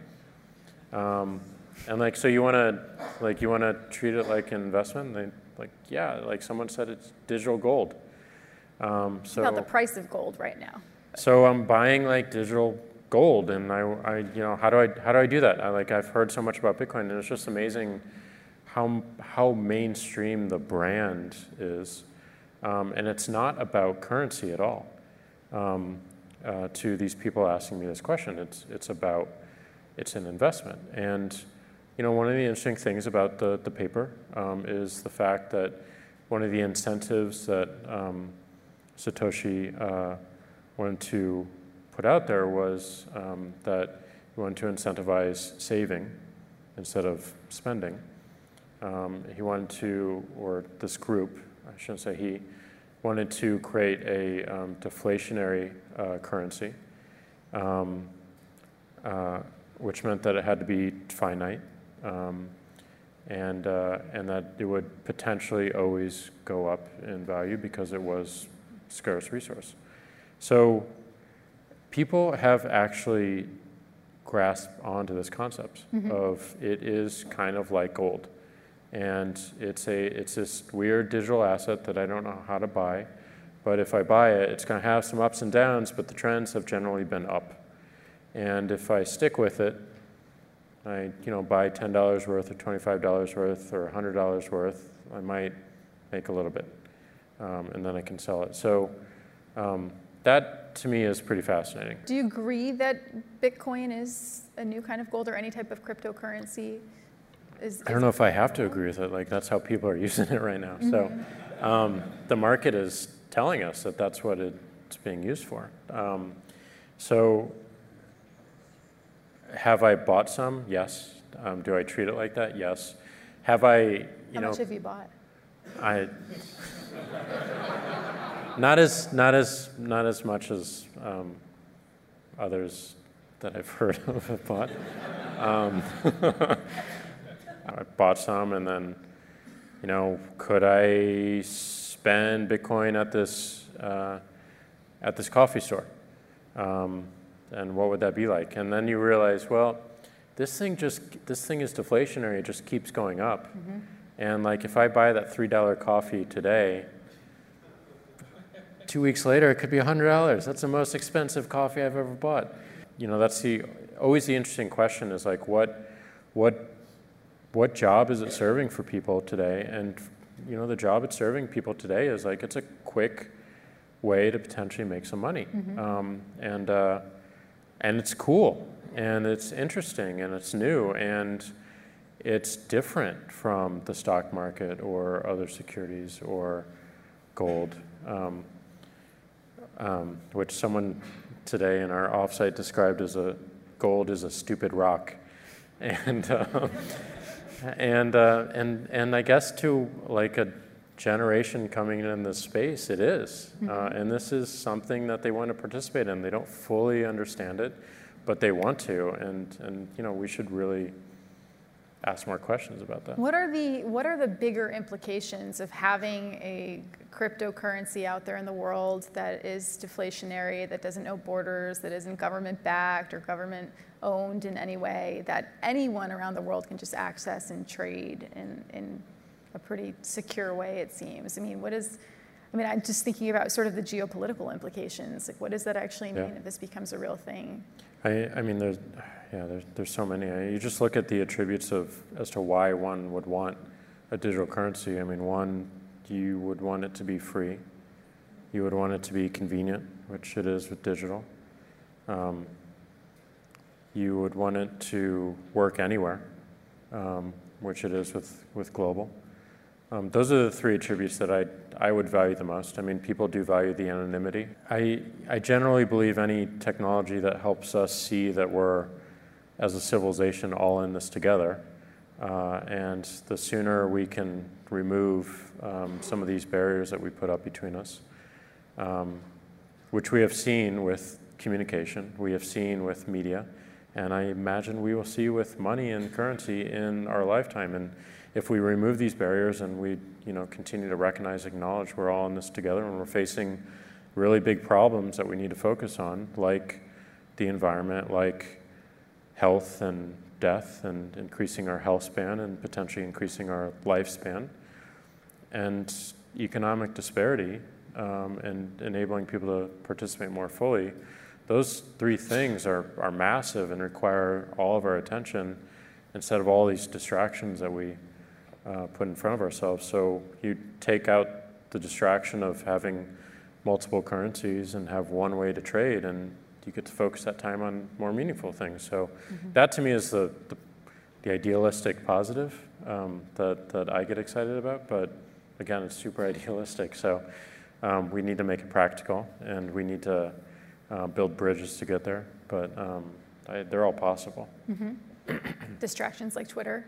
C: Um, and like, so you want to, like, you want to treat it like an investment? And they, like, yeah, like someone said, it's digital gold. Um, so
D: about the price of gold right now.
C: So I'm buying like digital gold, and I, I, you know, how do I, how do I do that? I like, I've heard so much about Bitcoin, and it's just amazing how how mainstream the brand is, um, and it's not about currency at all. Um, uh, to these people asking me this question, it's it's about, it's an investment. And you know, one of the interesting things about the the paper um, is the fact that one of the incentives that um, Satoshi uh, wanted to put out there was um, that he wanted to incentivize saving instead of spending. Um, he wanted to, or this group, I shouldn't say he, wanted to create a um, deflationary uh, currency, um, uh, which meant that it had to be finite, um, and, uh, and that it would potentially always go up in value because it was a scarce resource. So people have actually grasped onto this concept mm-hmm. of it is kind of like gold. And it's a it's this weird digital asset that I don't know how to buy, but if I buy it, it's going to have some ups and downs, but the trends have generally been up. And if I stick with it, I you know buy ten dollars worth or twenty-five dollars worth or one hundred dollars worth, I might make a little bit, um, and then I can sell it. So um, that to me is pretty fascinating.
D: Do you agree that Bitcoin is a new kind of gold or any type of cryptocurrency? Is, is
C: I don't know if I have to agree with it. Like, that's how people are using it right now. Mm-hmm. So um, the market is telling us that that's what it's being used for. Um, so have I bought some? Yes. Um, do I treat it like that? Yes. Have I, you
D: how
C: know...
D: much have you bought?
C: I... not as, not as, not as much as um, others that I've heard of have bought. Um, I bought some, and then, you know, could I spend Bitcoin at this uh, at this coffee store? Um, and what would that be like? And then you realize, well, this thing just this thing is deflationary. It just keeps going up. Mm-hmm. And like, if I buy that three dollar coffee today, two weeks later it could be a hundred dollars. That's the most expensive coffee I've ever bought. You know, that's the always the interesting question is like, what what What job is it serving for people today? And you know, the job it's serving people today is like, it's a quick way to potentially make some money, mm-hmm. um, and uh, and it's cool, and it's interesting, and it's new, and it's different from the stock market or other securities or gold, um, um, which someone today in our offsite described as a gold is a stupid rock, and uh, and uh, and and I guess to like a generation coming in this space, it is, mm-hmm. uh, and this is something that they want to participate in. They don't fully understand it, but they want to, and and you know we should really ask more questions about that.
D: What are the what are the bigger implications of having a cryptocurrency out there in the world that is deflationary, that doesn't know borders, that isn't government backed or government owned in any way, that anyone around the world can just access and trade in, in a pretty secure way, it seems? I mean, what is, I mean, I'm just thinking about sort of the geopolitical implications. Like, what does that actually mean yeah. if this becomes a real thing?
C: I, I mean, there's, yeah, there's, there's so many. You just look at the attributes of as to why one would want a digital currency. I mean, one, you would want it to be free. You would want it to be convenient, which it is with digital. Um, you would want it to work anywhere, um, which it is with, with global. Um, those are the three attributes that I, I would value the most. I mean, people do value the anonymity. I, I generally believe any technology that helps us see that we're, as a civilization, all in this together. Uh, and the sooner we can remove um, some of these barriers that we put up between us, um, which we have seen with communication, we have seen with media, and I imagine we will see with money and currency in our lifetime. And if we remove these barriers and we, you know, continue to recognize, acknowledge we're all in this together and we're facing really big problems that we need to focus on, like the environment, like health and death, and increasing our health span and potentially increasing our lifespan, and economic disparity, um, and enabling people to participate more fully. Those three things are, are massive and require all of our attention instead of all these distractions that we uh, put in front of ourselves. So you take out the distraction of having multiple currencies and have one way to trade, and you get to focus that time on more meaningful things. So mm-hmm. that to me is the, the, the idealistic positive um, that, that I get excited about. But again, it's super idealistic. So um, we need to make it practical, and we need to uh, build bridges to get there. But um, I, they're all possible.
D: Mm-hmm. Distractions like Twitter.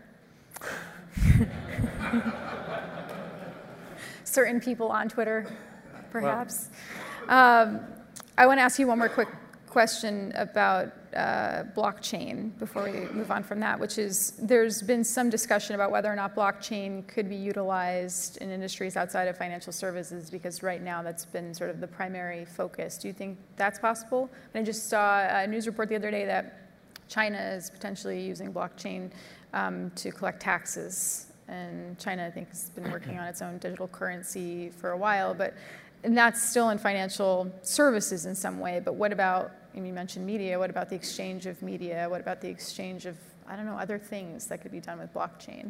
D: Certain people on Twitter, perhaps. Well, um, I want to ask you one more quick question about uh, blockchain before we move on from that, which is there's been some discussion about whether or not blockchain could be utilized in industries outside of financial services, because right now that's been sort of the primary focus. Do you think that's possible? And I just saw a news report the other day that China is potentially using blockchain um, to collect taxes. And China, I think, has been working on its own digital currency for a while, but and that's still in financial services in some way. But what about, and you mentioned media, what about the exchange of media? What about the exchange of, I don't know, other things that could be done with blockchain?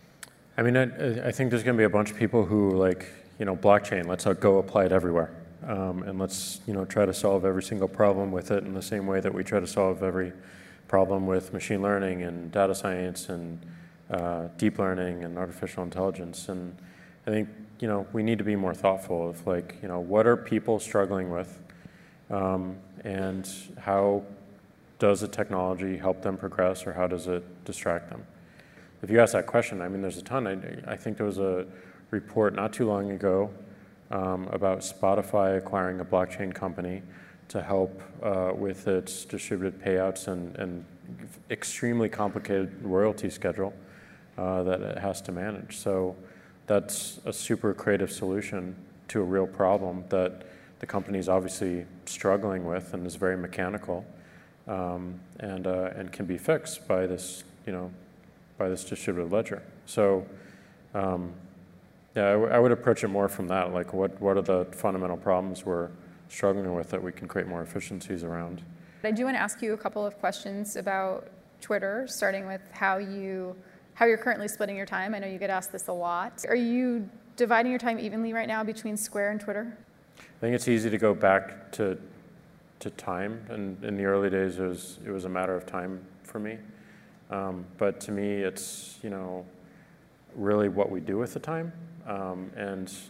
C: I mean, I, I think there's going to be a bunch of people who like, you know, blockchain, let's go apply it everywhere. Um, and let's, you know, try to solve every single problem with it in the same way that we try to solve every problem with machine learning and data science and uh, deep learning and artificial intelligence. And I think, you know, we need to be more thoughtful of like, you know, what are people struggling with, um, and how does a technology help them progress, or how does it distract them? If you ask that question, I mean, there's a ton. I, I think there was a report not too long ago um, about Spotify acquiring a blockchain company to help uh, with its distributed payouts and, and extremely complicated royalty schedule uh, that it has to manage. So that's a super creative solution to a real problem that the company is obviously struggling with and is very mechanical, um, and uh, and can be fixed by this, you know, by this distributed ledger. So, um, yeah, I, w- I would approach it more from that. Like, what what are the fundamental problems we're struggling with that we can create more efficiencies around?
D: I do want to ask you a couple of questions about Twitter, starting with how you. How you're currently splitting your time. I know you get asked this a lot. Are you dividing your time evenly right now between Square and Twitter?
C: I think it's easy to go back to to time, and in the early days it was it was a matter of time for me. Um, but to me, it's, you know, really what we do with the time. Um, and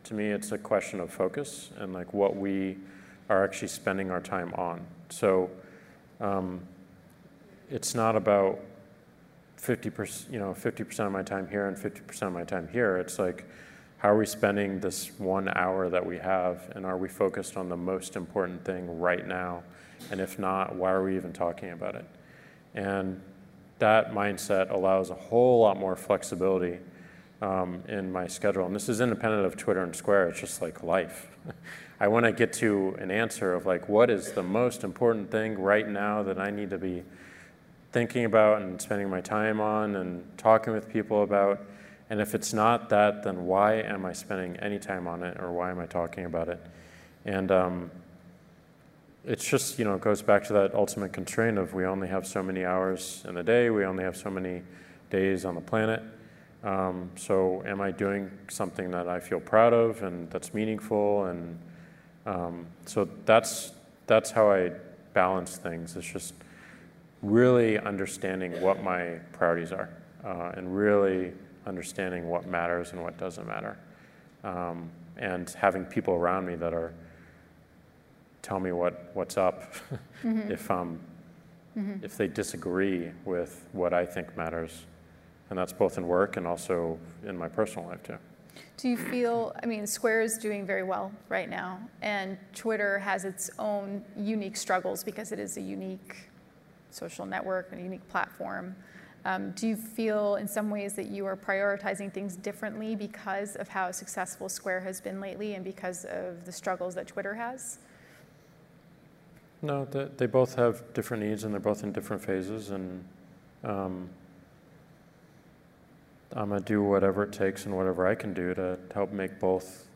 C: to me, it's a question of focus and like what we are actually spending our time on. So um, it's not about fifty percent, you know, fifty percent of my time here and fifty percent of my time here. It's like, how are we spending this one hour that we have, and are we focused on the most important thing right now? And if not, why are we even talking about it? And that mindset allows a whole lot more flexibility um, in my schedule. And this is independent of Twitter and Square. It's just like life. I want to get to an answer of like, what is the most important thing right now that I need to be thinking about and spending my time on and talking with people about? And if it's not that, then why am I spending any time on it, or why am I talking about it? And um, it's just, you know, it goes back to that ultimate constraint of we only have so many hours in the day, we only have so many days on the planet. Um, so am I doing something that I feel proud of and that's meaningful? And um, so that's, that's how I balance things. It's just really understanding what my priorities are uh, and really understanding what matters and what doesn't matter. Um, and having people around me that are tell me what, what's up mm-hmm. if, um, mm-hmm. if they disagree with what I think matters. And that's both in work and also in my personal life too.
D: Do you feel, I mean, Square is doing very well right now, and Twitter has its own unique struggles because it is a unique social network and a unique platform. Um, do you feel in some ways that you are prioritizing things differently because of how successful Square has been lately and because of the struggles that Twitter has?
C: No, they, they both have different needs and they're both in different phases, and um, I'm going to do whatever it takes and whatever I can do to help make both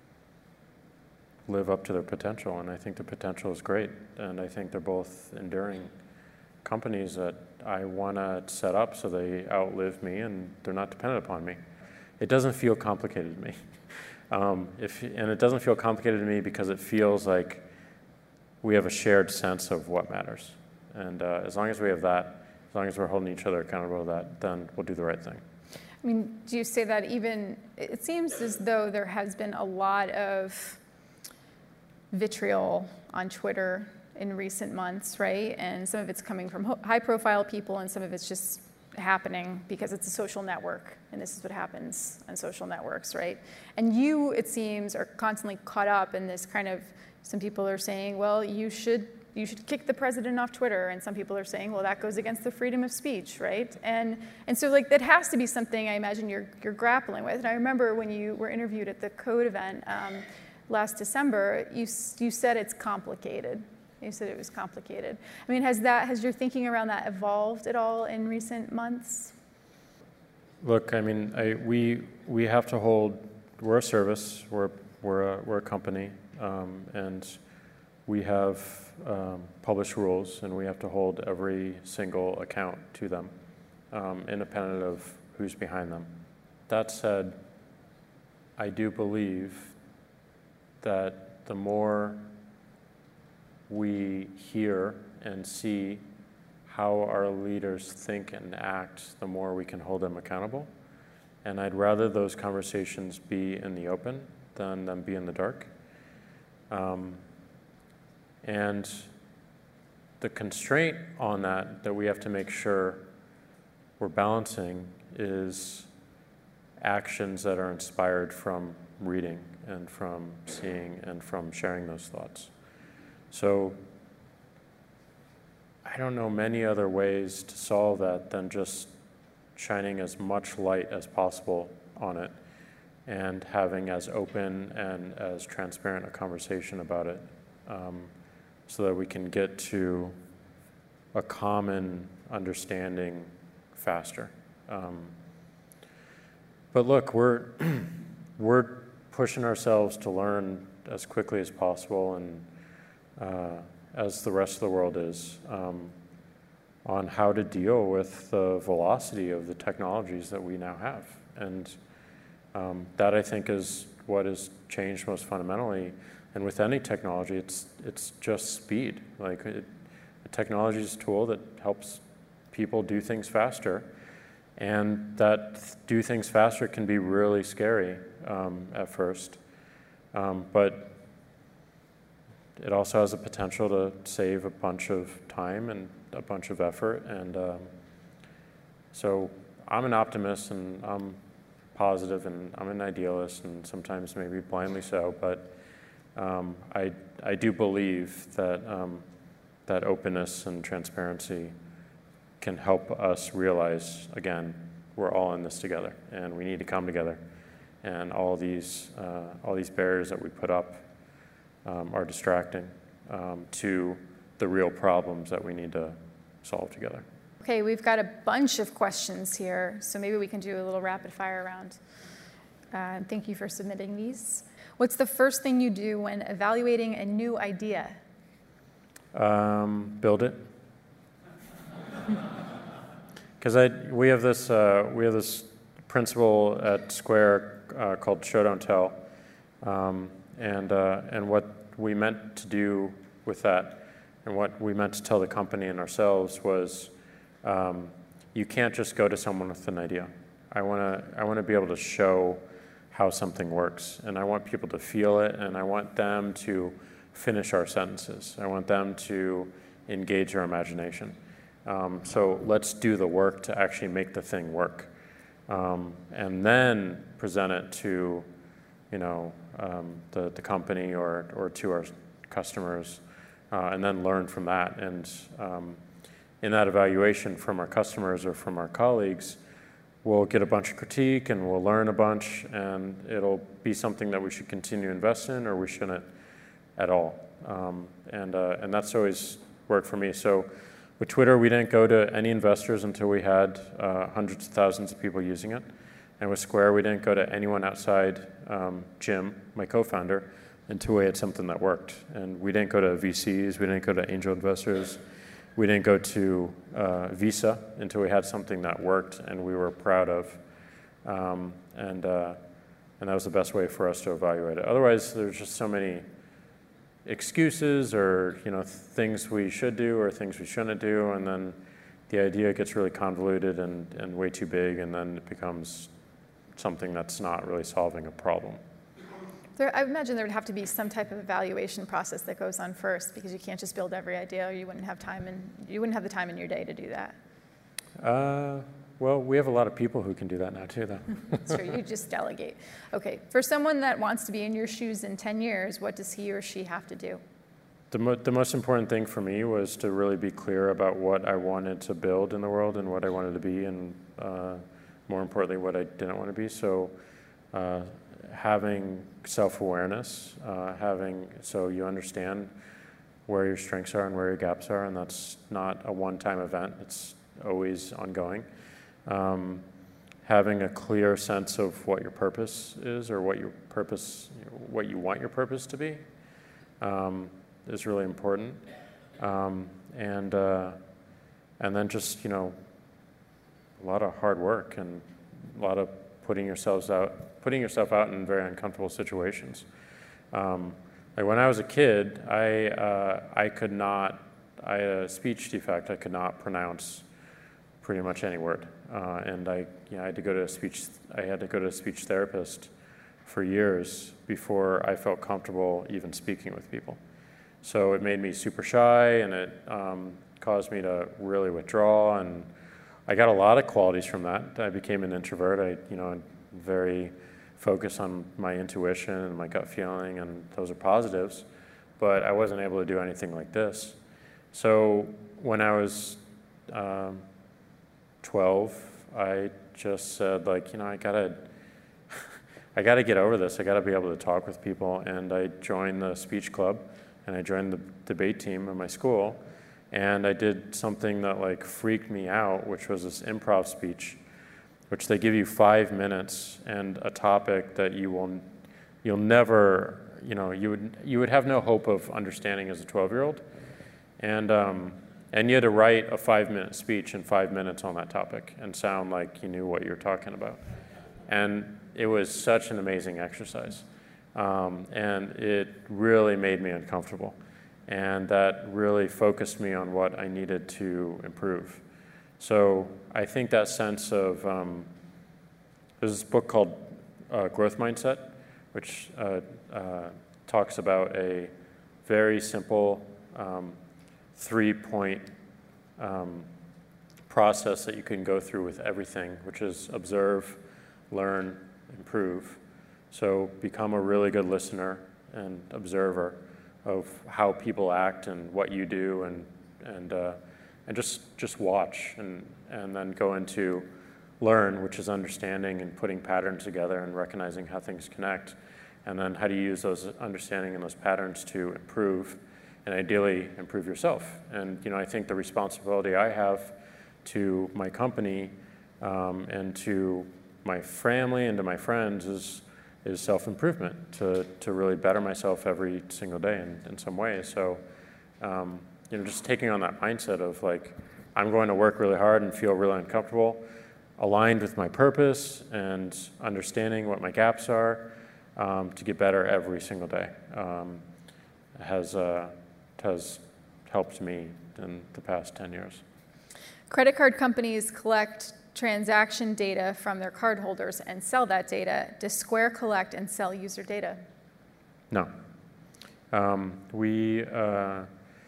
C: live up to their potential, and I think the potential is great, and I think they're both enduring companies that I want to set up so they outlive me and they're not dependent upon me. It doesn't feel complicated to me. Um, if, and it doesn't feel complicated to me because it feels like we have a shared sense of what matters. And uh, as long as we have that, as long as we're holding each other accountable to that, then we'll do the right thing.
D: I mean, do you say that even, it seems as though there has been a lot of vitriol on Twitter in recent months, right? And some of it's coming from high-profile people, and some of it's just happening because it's a social network, and this is what happens on social networks, right? And you, it seems, are constantly caught up in this kind of, some people are saying, well, you should you should kick the president off Twitter, and some people are saying, well, that goes against the freedom of speech, right? And and so like that has to be something I imagine you're you're grappling with. And I remember when you were interviewed at the Code event um, last December, you you said it's complicated. You said it was complicated. I mean, has that has your thinking around that evolved at all in recent months?
C: Look, I mean, I, we we have to hold. We're a service. We're we're a, we're a company, um, and we have um, published rules, and we have to hold every single account to them, um, independent of who's behind them. That said, I do believe that the more we hear and see how our leaders think and act, the more we can hold them accountable. And I'd rather those conversations be in the open than them be in the dark. Um, and the constraint on that that we have to make sure we're balancing is actions that are inspired from reading and from seeing and from sharing those thoughts. So I don't know many other ways to solve that than just shining as much light as possible on it and having as open and as transparent a conversation about it, um, so that we can get to a common understanding faster. Um, but look, we're, we're pushing ourselves to learn as quickly as possible, and uh, as the rest of the world is, um, on how to deal with the velocity of the technologies that we now have. And um, that, I think, is what has changed most fundamentally. And with any technology, it's it's just speed. Like, it, technology is a tool that helps people do things faster, and that do things faster can be really scary um, at first. Um, but it also has the potential to save a bunch of time and a bunch of effort. And um, so I'm an optimist, and I'm positive, and I'm an idealist, and sometimes maybe blindly so. But um, I, I do believe that, um, that openness and transparency can help us realize, again, we're all in this together, and we need to come together. And all these, uh, all these barriers that we put up um, are distracting um, to the real problems that we need to solve together.
D: Okay, we've got a bunch of questions here, so maybe we can do a little rapid fire round. Uh, thank you for submitting these. What's the first thing you do when evaluating a new idea?
C: Um, build it. Because I we have this uh, we have this principle at Square uh, called Show Don't Tell, um, and uh, and what we meant to do with that, and what we meant to tell the company and ourselves was, um, you can't just go to someone with an idea. I want to I want to be able to show how something works, and I want people to feel it, and I want them to finish our sentences. I want them to engage their imagination. Um, so let's do the work to actually make the thing work, um, and then present it to, you know, um, the the company or or to our customers, uh, and then learn from that. And um, in that evaluation from our customers or from our colleagues, we'll get a bunch of critique and we'll learn a bunch, and it'll be something that we should continue to invest in, or we shouldn't at all. Um, and uh, and that's always worked for me. So. With Twitter, we didn't go to any investors until we had uh, hundreds of thousands of people using it. And with Square, we didn't go to anyone outside um, Jim, my co-founder, until we had something that worked. And we didn't go to V Cs, we didn't go to angel investors, we didn't go to uh, Visa until we had something that worked and we were proud of. Um, and, uh, and that was the best way for us to evaluate it. Otherwise, there's just so many excuses or, you know, things we should do or things we shouldn't do, and then the idea gets really convoluted and, and way too big, and then it becomes something that's not really solving a problem.
D: There, I imagine there would have to be some type of evaluation process that goes on first, because you can't just build every idea, or you wouldn't have time, and you wouldn't have the time in your day to do that.
C: Uh, well, we have a lot of people who can do that now too, though.
D: That's true. You just delegate. Okay. For someone that wants to be in your shoes in ten years, what does he or she have to do?
C: The, mo the most important thing for me was to really be clear about what I wanted to build in the world and what I wanted to be, and uh, more importantly, what I didn't want to be. So uh, having self-awareness, uh, having so you understand where your strengths are and where your gaps are, and that's not a one-time event. It's always ongoing. Um, having a clear sense of what your purpose is, or what your purpose, what you want your purpose to be, um, is really important. Um, and uh, and then just, you know, a lot of hard work and a lot of putting yourselves out, putting yourself out in very uncomfortable situations. Um, like when I was a kid, I uh, I could not, I had a speech defect. I could not pronounce pretty much any word, uh, and I, you know, I had to go to a speech. I had to go to a speech therapist for years before I felt comfortable even speaking with people. So it made me super shy, and it um, caused me to really withdraw. And I got a lot of qualities from that. I became an introvert. I, you know, very focused on my intuition and my gut feeling, and those are positives. But I wasn't able to do anything like this. So when I was um, twelve, I just said, like, you know, I gotta, I gotta get over this. I gotta be able to talk with people. And I joined the speech club, and I joined the debate team at my school. And I did something that like freaked me out, which was this improv speech, which they give you five minutes and a topic that you will, you'll never, you know, you would you would have no hope of understanding as a twelve-year-old, and um, and you had to write a five-minute speech in five minutes on that topic and sound like you knew what you were talking about, and it was such an amazing exercise, um, and it really made me uncomfortable. And that really focused me on what I needed to improve. So I think that sense of, um, there's this book called uh, Growth Mindset, which uh, uh, talks about a very simple um, three-point um, process that you can go through with everything, which is observe, learn, improve. So become a really good listener and observer of how people act and what you do, and and uh, and just just watch, and and then go into learn, which is understanding and putting patterns together and recognizing how things connect, and then how do you use those understanding and those patterns to improve, and ideally improve yourself. And you know, I think the responsibility I have to my company um, and to my family and to my friends is is self-improvement, to to really better myself every single day in, in some way. So um, you know, just taking on that mindset of like, I'm going to work really hard and feel really uncomfortable, aligned with my purpose and understanding what my gaps are, um, to get better every single day, um, has uh, has helped me in the past ten years.
D: Credit card companies collect transaction data from their cardholders and sell that data. Does Square collect and sell user data?
C: No. Um, we uh,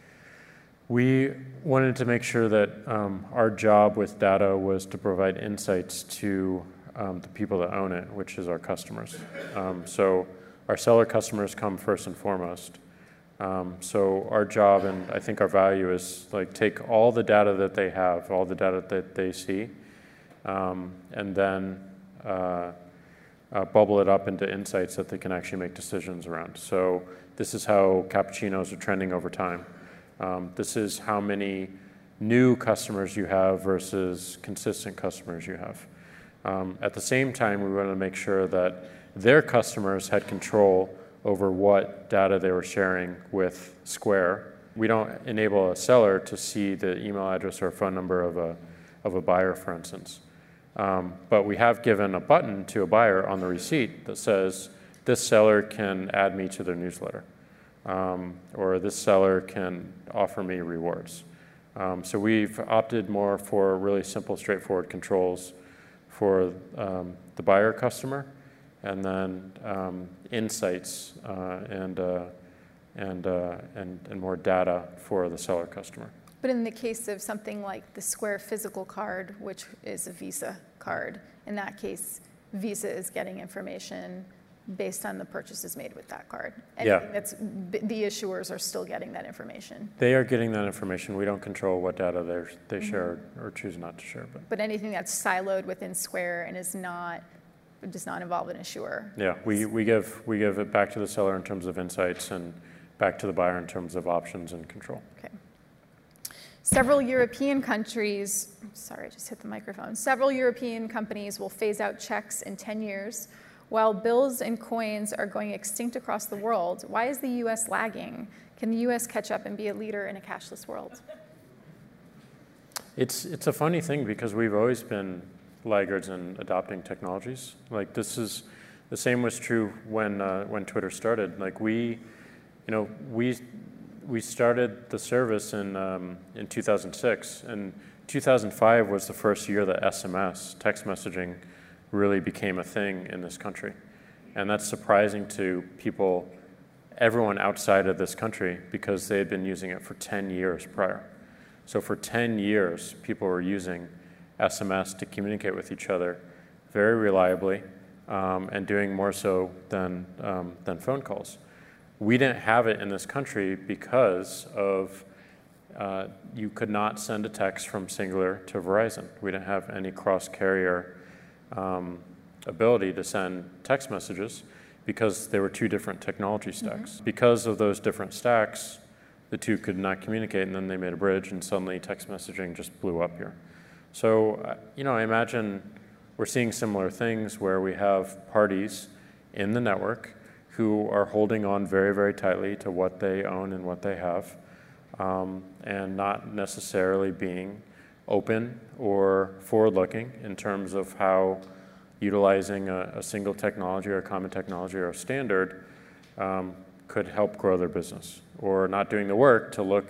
C: we wanted to make sure that um, our job with data was to provide insights to um, the people that own it, which is our customers. Um, so our seller customers come first and foremost. Um, so our job, and I think our value, is like take all the data that they have, all the data that they see, um, and then uh, uh, bubble it up into insights that they can actually make decisions around. So this is how cappuccinos are trending over time. Um, this is how many new customers you have versus consistent customers you have. Um, at the same time, we wanted to make sure that their customers had control over what data they were sharing with Square. We don't enable a seller to see the email address or phone number of a, of a buyer, for instance. Um, but we have given a button to a buyer on the receipt that says, this seller can add me to their newsletter, um, or this seller can offer me rewards. Um, so we've opted more for really simple, straightforward controls for um, the buyer customer, and then um, insights uh, and, uh, and, uh, and, and more data for the seller customer.
D: But in the case of something like the Square physical card, which is a Visa card, in that case, Visa is getting information based on the purchases made with that card. Anything
C: Yeah.
D: that's, the issuers are still getting that information.
C: They are getting that information. We don't control what data they they mm-hmm. share or choose not to share. But.
D: but anything that's siloed within Square and is not does not involve an issuer.
C: Yeah, we, we give we give it back to the seller in terms of insights and back to the buyer in terms of options and control.
D: Okay. Several European countries, sorry, I just hit the microphone. Several European companies will phase out checks in ten years, while bills and coins are going extinct across the world. Why is the U S lagging? Can the U S catch up and be a leader in a cashless world?
C: It's it's a funny thing because we've always been laggards in adopting technologies. Like this is, the same was true when uh, when Twitter started. Like we, you know, we we started the service in um, in two thousand six, and two thousand five was the first year that S M S, text messaging, really became a thing in this country. And that's surprising to people, everyone outside of this country, because they had been using it for ten years prior. So for ten years, people were using S M S to communicate with each other very reliably, um, and doing more so than, um, than phone calls. We didn't have it in this country because of uh, you could not send a text from Singular to Verizon. We didn't have any cross-carrier um, ability to send text messages because they were two different technology stacks. Mm-hmm. Because of those different stacks, the two could not communicate, and then they made a bridge, and suddenly text messaging just blew up here. So, uh, you know, I imagine we're seeing similar things where we have parties in the network who are holding on very, very tightly to what they own and what they have, um, and not necessarily being open or forward-looking in terms of how utilizing a, a single technology or a common technology or a standard um, could help grow their business, or not doing the work to look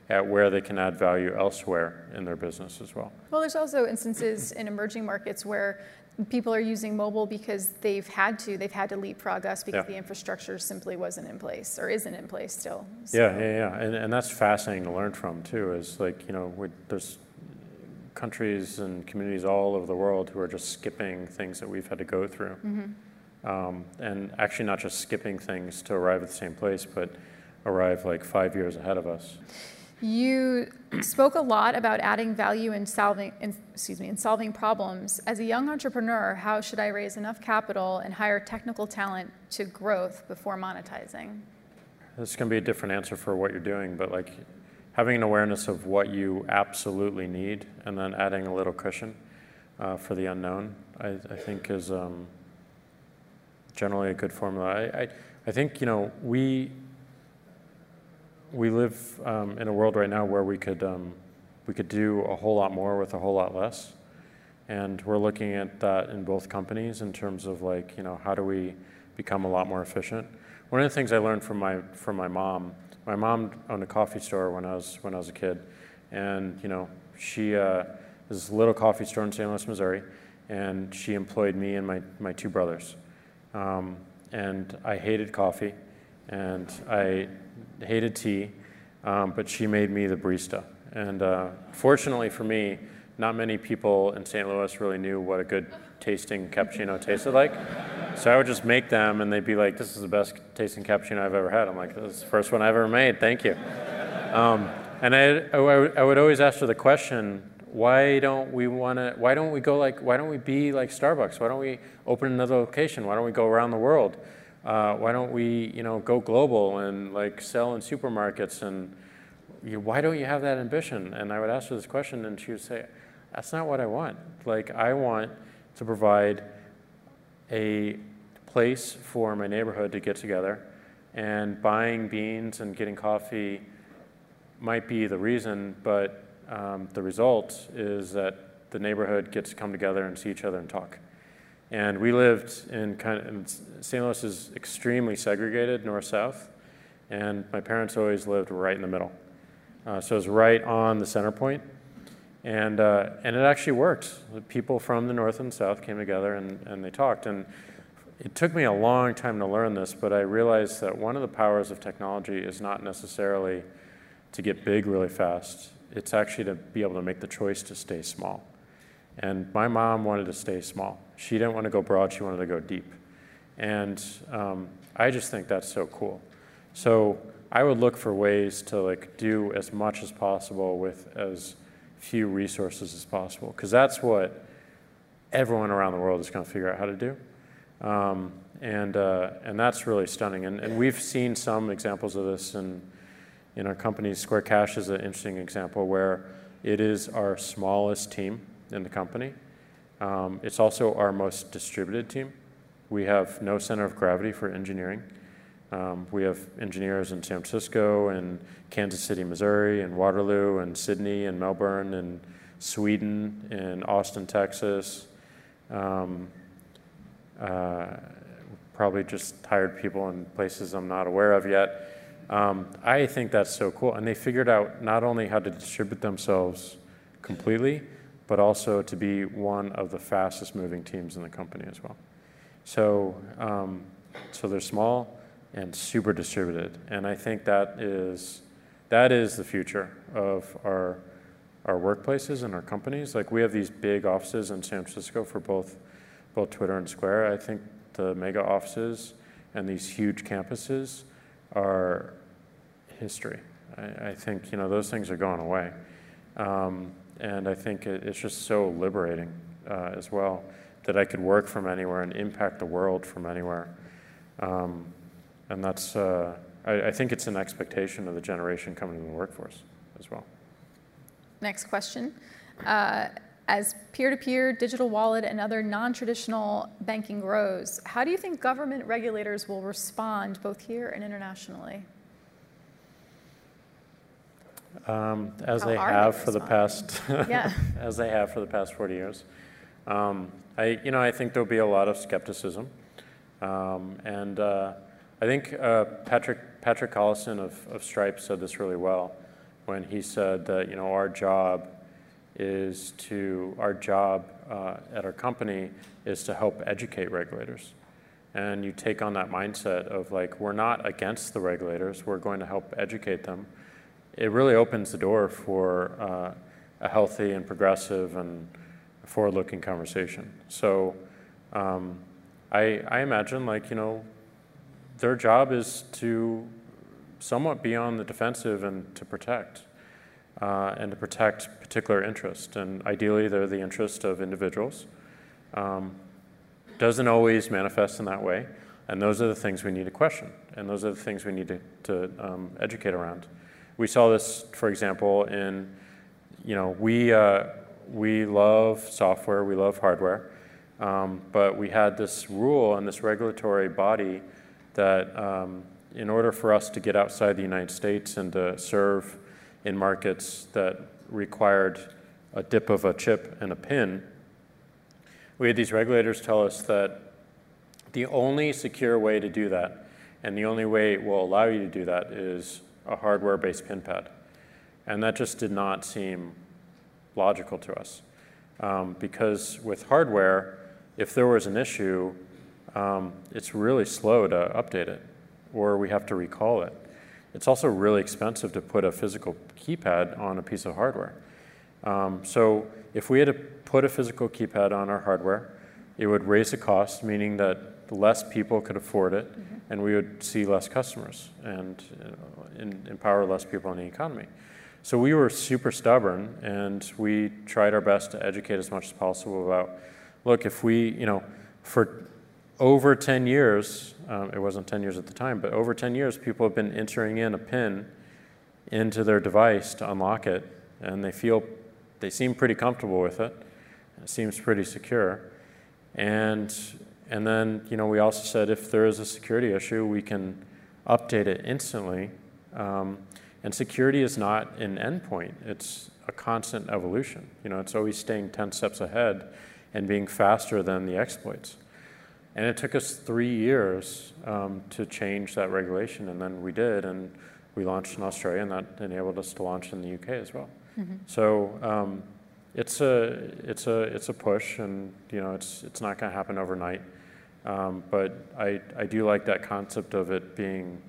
C: at where they can add value elsewhere in their business as well.
D: Well, there's also instances in emerging markets where people are using mobile because they've had to. They've had to leapfrog us because
C: yeah.
D: the infrastructure simply wasn't in place or isn't in place still. So.
C: Yeah, yeah, yeah. And, and that's fascinating to learn from, too, is like, you know, we, there's countries and communities all over the world who are just skipping things that we've had to go through. Mm-hmm. um, and actually not just skipping things to arrive at the same place, but arrive like five years ahead of us.
D: You spoke a lot about adding value in solving, in, excuse me, in solving problems. As a young entrepreneur, how should I raise enough capital and hire technical talent to growth before monetizing?
C: This is going to be a different answer for what you're doing, but like having an awareness of what you absolutely need and then adding a little cushion uh, for the unknown, I, I think is um, generally a good formula. I, I, I think, you know, we we live um, in a world right now where we could um, we could do a whole lot more with a whole lot less, and we're looking at that in both companies in terms of like, you know, how do we become a lot more efficient. One of the things I learned from my from my mom, my mom owned a coffee store when I was when I was a kid, and you know, she uh, this little coffee store in Saint Louis, Missouri, and she employed me and my my two brothers, um, and I hated coffee, and I hated tea, um, but she made me the barista. And uh, fortunately for me, not many people in Saint Louis really knew what a good tasting cappuccino tasted like. So I would just make them, and they'd be like, "This is the best tasting cappuccino I've ever had." I'm like, "This is the first one I've ever made. Thank you." Um, and I, I, I would always ask her the question, "Why don't we want to? Why don't we go like? Why don't we be like Starbucks? Why don't we open another location? Why don't we go around the world? Uh, why don't we, you know, go global and like sell in supermarkets? And you, why don't you have that ambition?" And I would ask her this question, and she would say, "That's not what I want. Like, I want to provide a place for my neighborhood to get together, and buying beans and getting coffee might be the reason, but um, the result is that the neighborhood gets to come together and see each other and talk." And we lived in kind of, and Saint Louis is extremely segregated north-south, and my parents always lived right in the middle. Uh, so it was right on the center point, and uh, and it actually worked. The people from the north and south came together and, and they talked. And it took me a long time to learn this, but I realized that one of the powers of technology is not necessarily to get big really fast. It's actually to be able to make the choice to stay small. And my mom wanted to stay small. She didn't want to go broad, she wanted to go deep. And um, I just think that's so cool. So I would look for ways to like do as much as possible with as few resources as possible, because that's what everyone around the world is going to figure out how to do. Um, and, uh, and that's really stunning. And, and we've seen some examples of this in, in our company. Square Cash is an interesting example where it is our smallest team in the company. Um, it's also our most distributed team. We have no center of gravity for engineering. Um, we have engineers in San Francisco and Kansas City, Missouri, and Waterloo, and Sydney, and Melbourne, and Sweden, and Austin, Texas. Um, uh, probably just hired people in places I'm not aware of yet. Um, I think that's so cool. And they figured out not only how to distribute themselves completely, but also to be one of the fastest moving teams in the company as well. So, um, so they're small and super distributed, and I think that is that is the future of our our workplaces and our companies. Like, we have these big offices in San Francisco for both both Twitter and Square. I think the mega offices and these huge campuses are history. I, I think, you know, those things are going away. Um, And I think it, it's just so liberating uh, as well, that I could work from anywhere and impact the world from anywhere. Um, and that's, uh, I, I think it's an expectation of the generation coming to the workforce as well.
D: Next question. Uh, as peer-to-peer, digital wallet, and other non-traditional banking grows, how do you think government regulators will respond both here and internationally?
C: Um, as
D: How
C: they
D: are
C: have
D: they
C: for the past,
D: Yeah.
C: as they have for the past forty years. Um, I, you know, I think there'll be a lot of skepticism, um, and uh, I think uh, Patrick Patrick Collison of, of Stripe said this really well when he said that, you know, our job is to, our job uh, at our company is to help educate regulators. And you take on that mindset of like, we're not against the regulators, we're going to help educate them. It really opens the door for uh, a healthy and progressive and forward-looking conversation. So um, I, I imagine, like, you know, their job is to somewhat be on the defensive and to protect, uh, and to protect particular interest. And ideally, they're the interest of individuals. Um, doesn't always manifest in that way. And those are the things we need to question. And those are the things we need to, to um, educate around. We saw this, for example, in, you know, we, uh, we love software, we love hardware, um, but we had this rule and this regulatory body that um, in order for us to get outside the United States and to serve in markets that required a dip of a chip and a pin, we had these regulators tell us that the only secure way to do that, and the only way it will allow you to do that, is a hardware-based pin pad. And that just did not seem logical to us. Um, because with hardware, if there was an issue, um, it's really slow to update it, or we have to recall it. It's also really expensive to put a physical keypad on a piece of hardware. Um, so if we had to put a physical keypad on our hardware, it would raise the cost, meaning that less people could afford it, mm-hmm. and we would see less customers and you know, in, empower less people in the economy. So we were super stubborn, and we tried our best to educate as much as possible about, look, if we, you know, for over ten years, um, it wasn't ten years at the time, but over ten years, people have been entering in a PIN into their device to unlock it, and they feel, they seem pretty comfortable with it. It seems pretty secure. And, and then, you know, we also said if there is a security issue, we can update it instantly. Um, and security is not an endpoint. It's a constant evolution. You know, it's always staying ten steps ahead and being faster than the exploits. And it took us three years um, to change that regulation, and then we did, and we launched in Australia, and that enabled us to launch in the U K as well. Mm-hmm. So um, it's a it's a it's a push, and you know it's it's not going to happen overnight. Um, but I I do like that concept of it being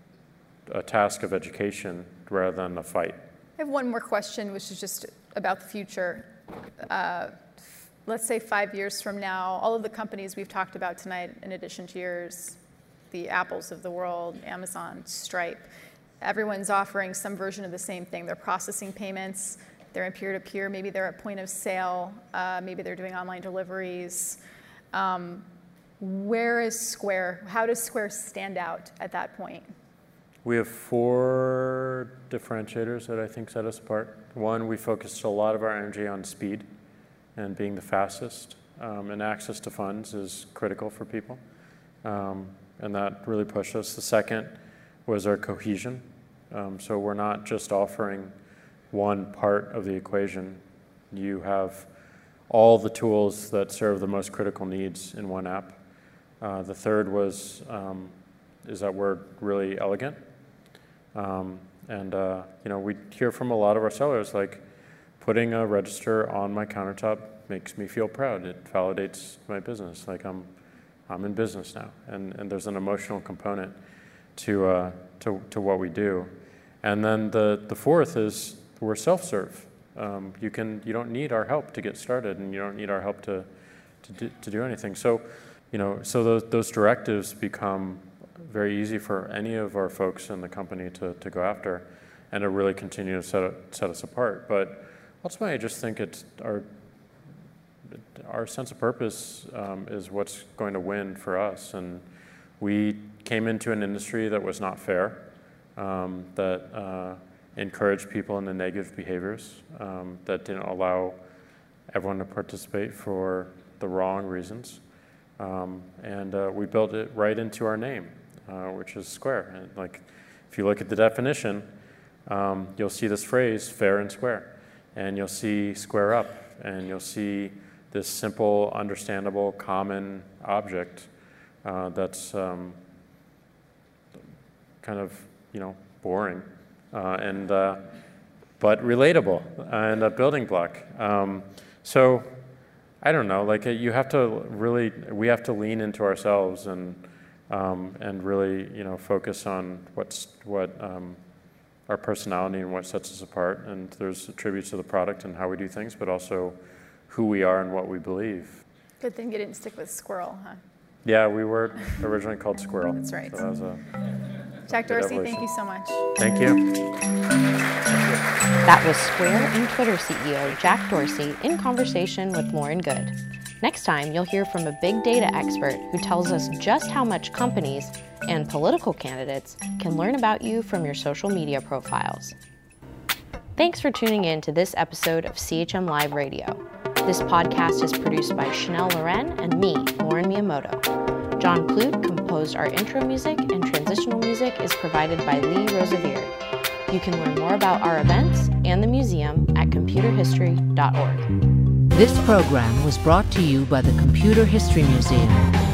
C: a task of education rather than a fight.
D: I have one more question, which is just about the future. Uh, let's say five years from now, all of the companies we've talked about tonight, in addition to yours, the Apples of the world, Amazon, Stripe, everyone's offering some version of the same thing. They're processing payments, they're in peer-to-peer, maybe they're at point of sale, uh, maybe they're doing online deliveries. Um, where is Square? How does Square stand out at that point?
C: We have four differentiators that I think set us apart. One, we focused a lot of our energy on speed and being the fastest, um, and access to funds is critical for people, um, and that really pushed us. The second was our cohesion. Um, so we're not just offering one part of the equation. You have all the tools that serve the most critical needs in one app. Uh, the third was, um, is that we're really elegant. Um, and uh, you know, we hear from a lot of our sellers, like, putting a register on my countertop makes me feel proud. It validates my business. Like I'm, I'm in business now, and, and there's an emotional component to, uh, to to what we do. And then the the fourth is we're self-serve. Um, you can you don't need our help to get started, and you don't need our help to to do, to do anything. So, you know, so those those directives become very easy for any of our folks in the company to to go after, and to really continue to set set us apart. But ultimately, I just think it's our our sense of purpose um, is what's going to win for us. And we came into an industry that was not fair, um, that uh, encouraged people in the negative behaviors, um, that didn't allow everyone to participate for the wrong reasons. Um, and uh, we built it right into our name, uh, which is Square. And like, if you look at the definition, um, you'll see this phrase, fair and square. And you'll see square up, and you'll see this simple, understandable, common object uh, that's um, kind of, you know, boring. Uh, and uh, but relatable and a building block. Um, so I don't know, like you have to really, we have to lean into ourselves and um, and really, you know, focus on what's what um, our personality and what sets us apart. And there's attributes to the product and how we do things, but also who we are and what we believe.
D: Good thing you didn't stick with squirrel, huh?
C: Yeah, we were originally called Squirrel.
D: That's right.
C: So that was a
D: Jack Dorsey,
C: evolution.
D: thank you so much.
C: Thank you.
B: That was Square and Twitter C E O Jack Dorsey in conversation with Lauren Goode. Next time, you'll hear from a big data expert who tells us just how much companies and political candidates can learn about you from your social media profiles. Thanks for tuning in to this episode of C H M Live Radio. This podcast is produced by Chanel Loren and me, Lauren Miyamoto. John Plute composed our intro music, and transitional music is provided by Lee Rosevere. You can learn more about our events and the museum at computer history dot org.
A: This program was brought to you by the Computer History Museum.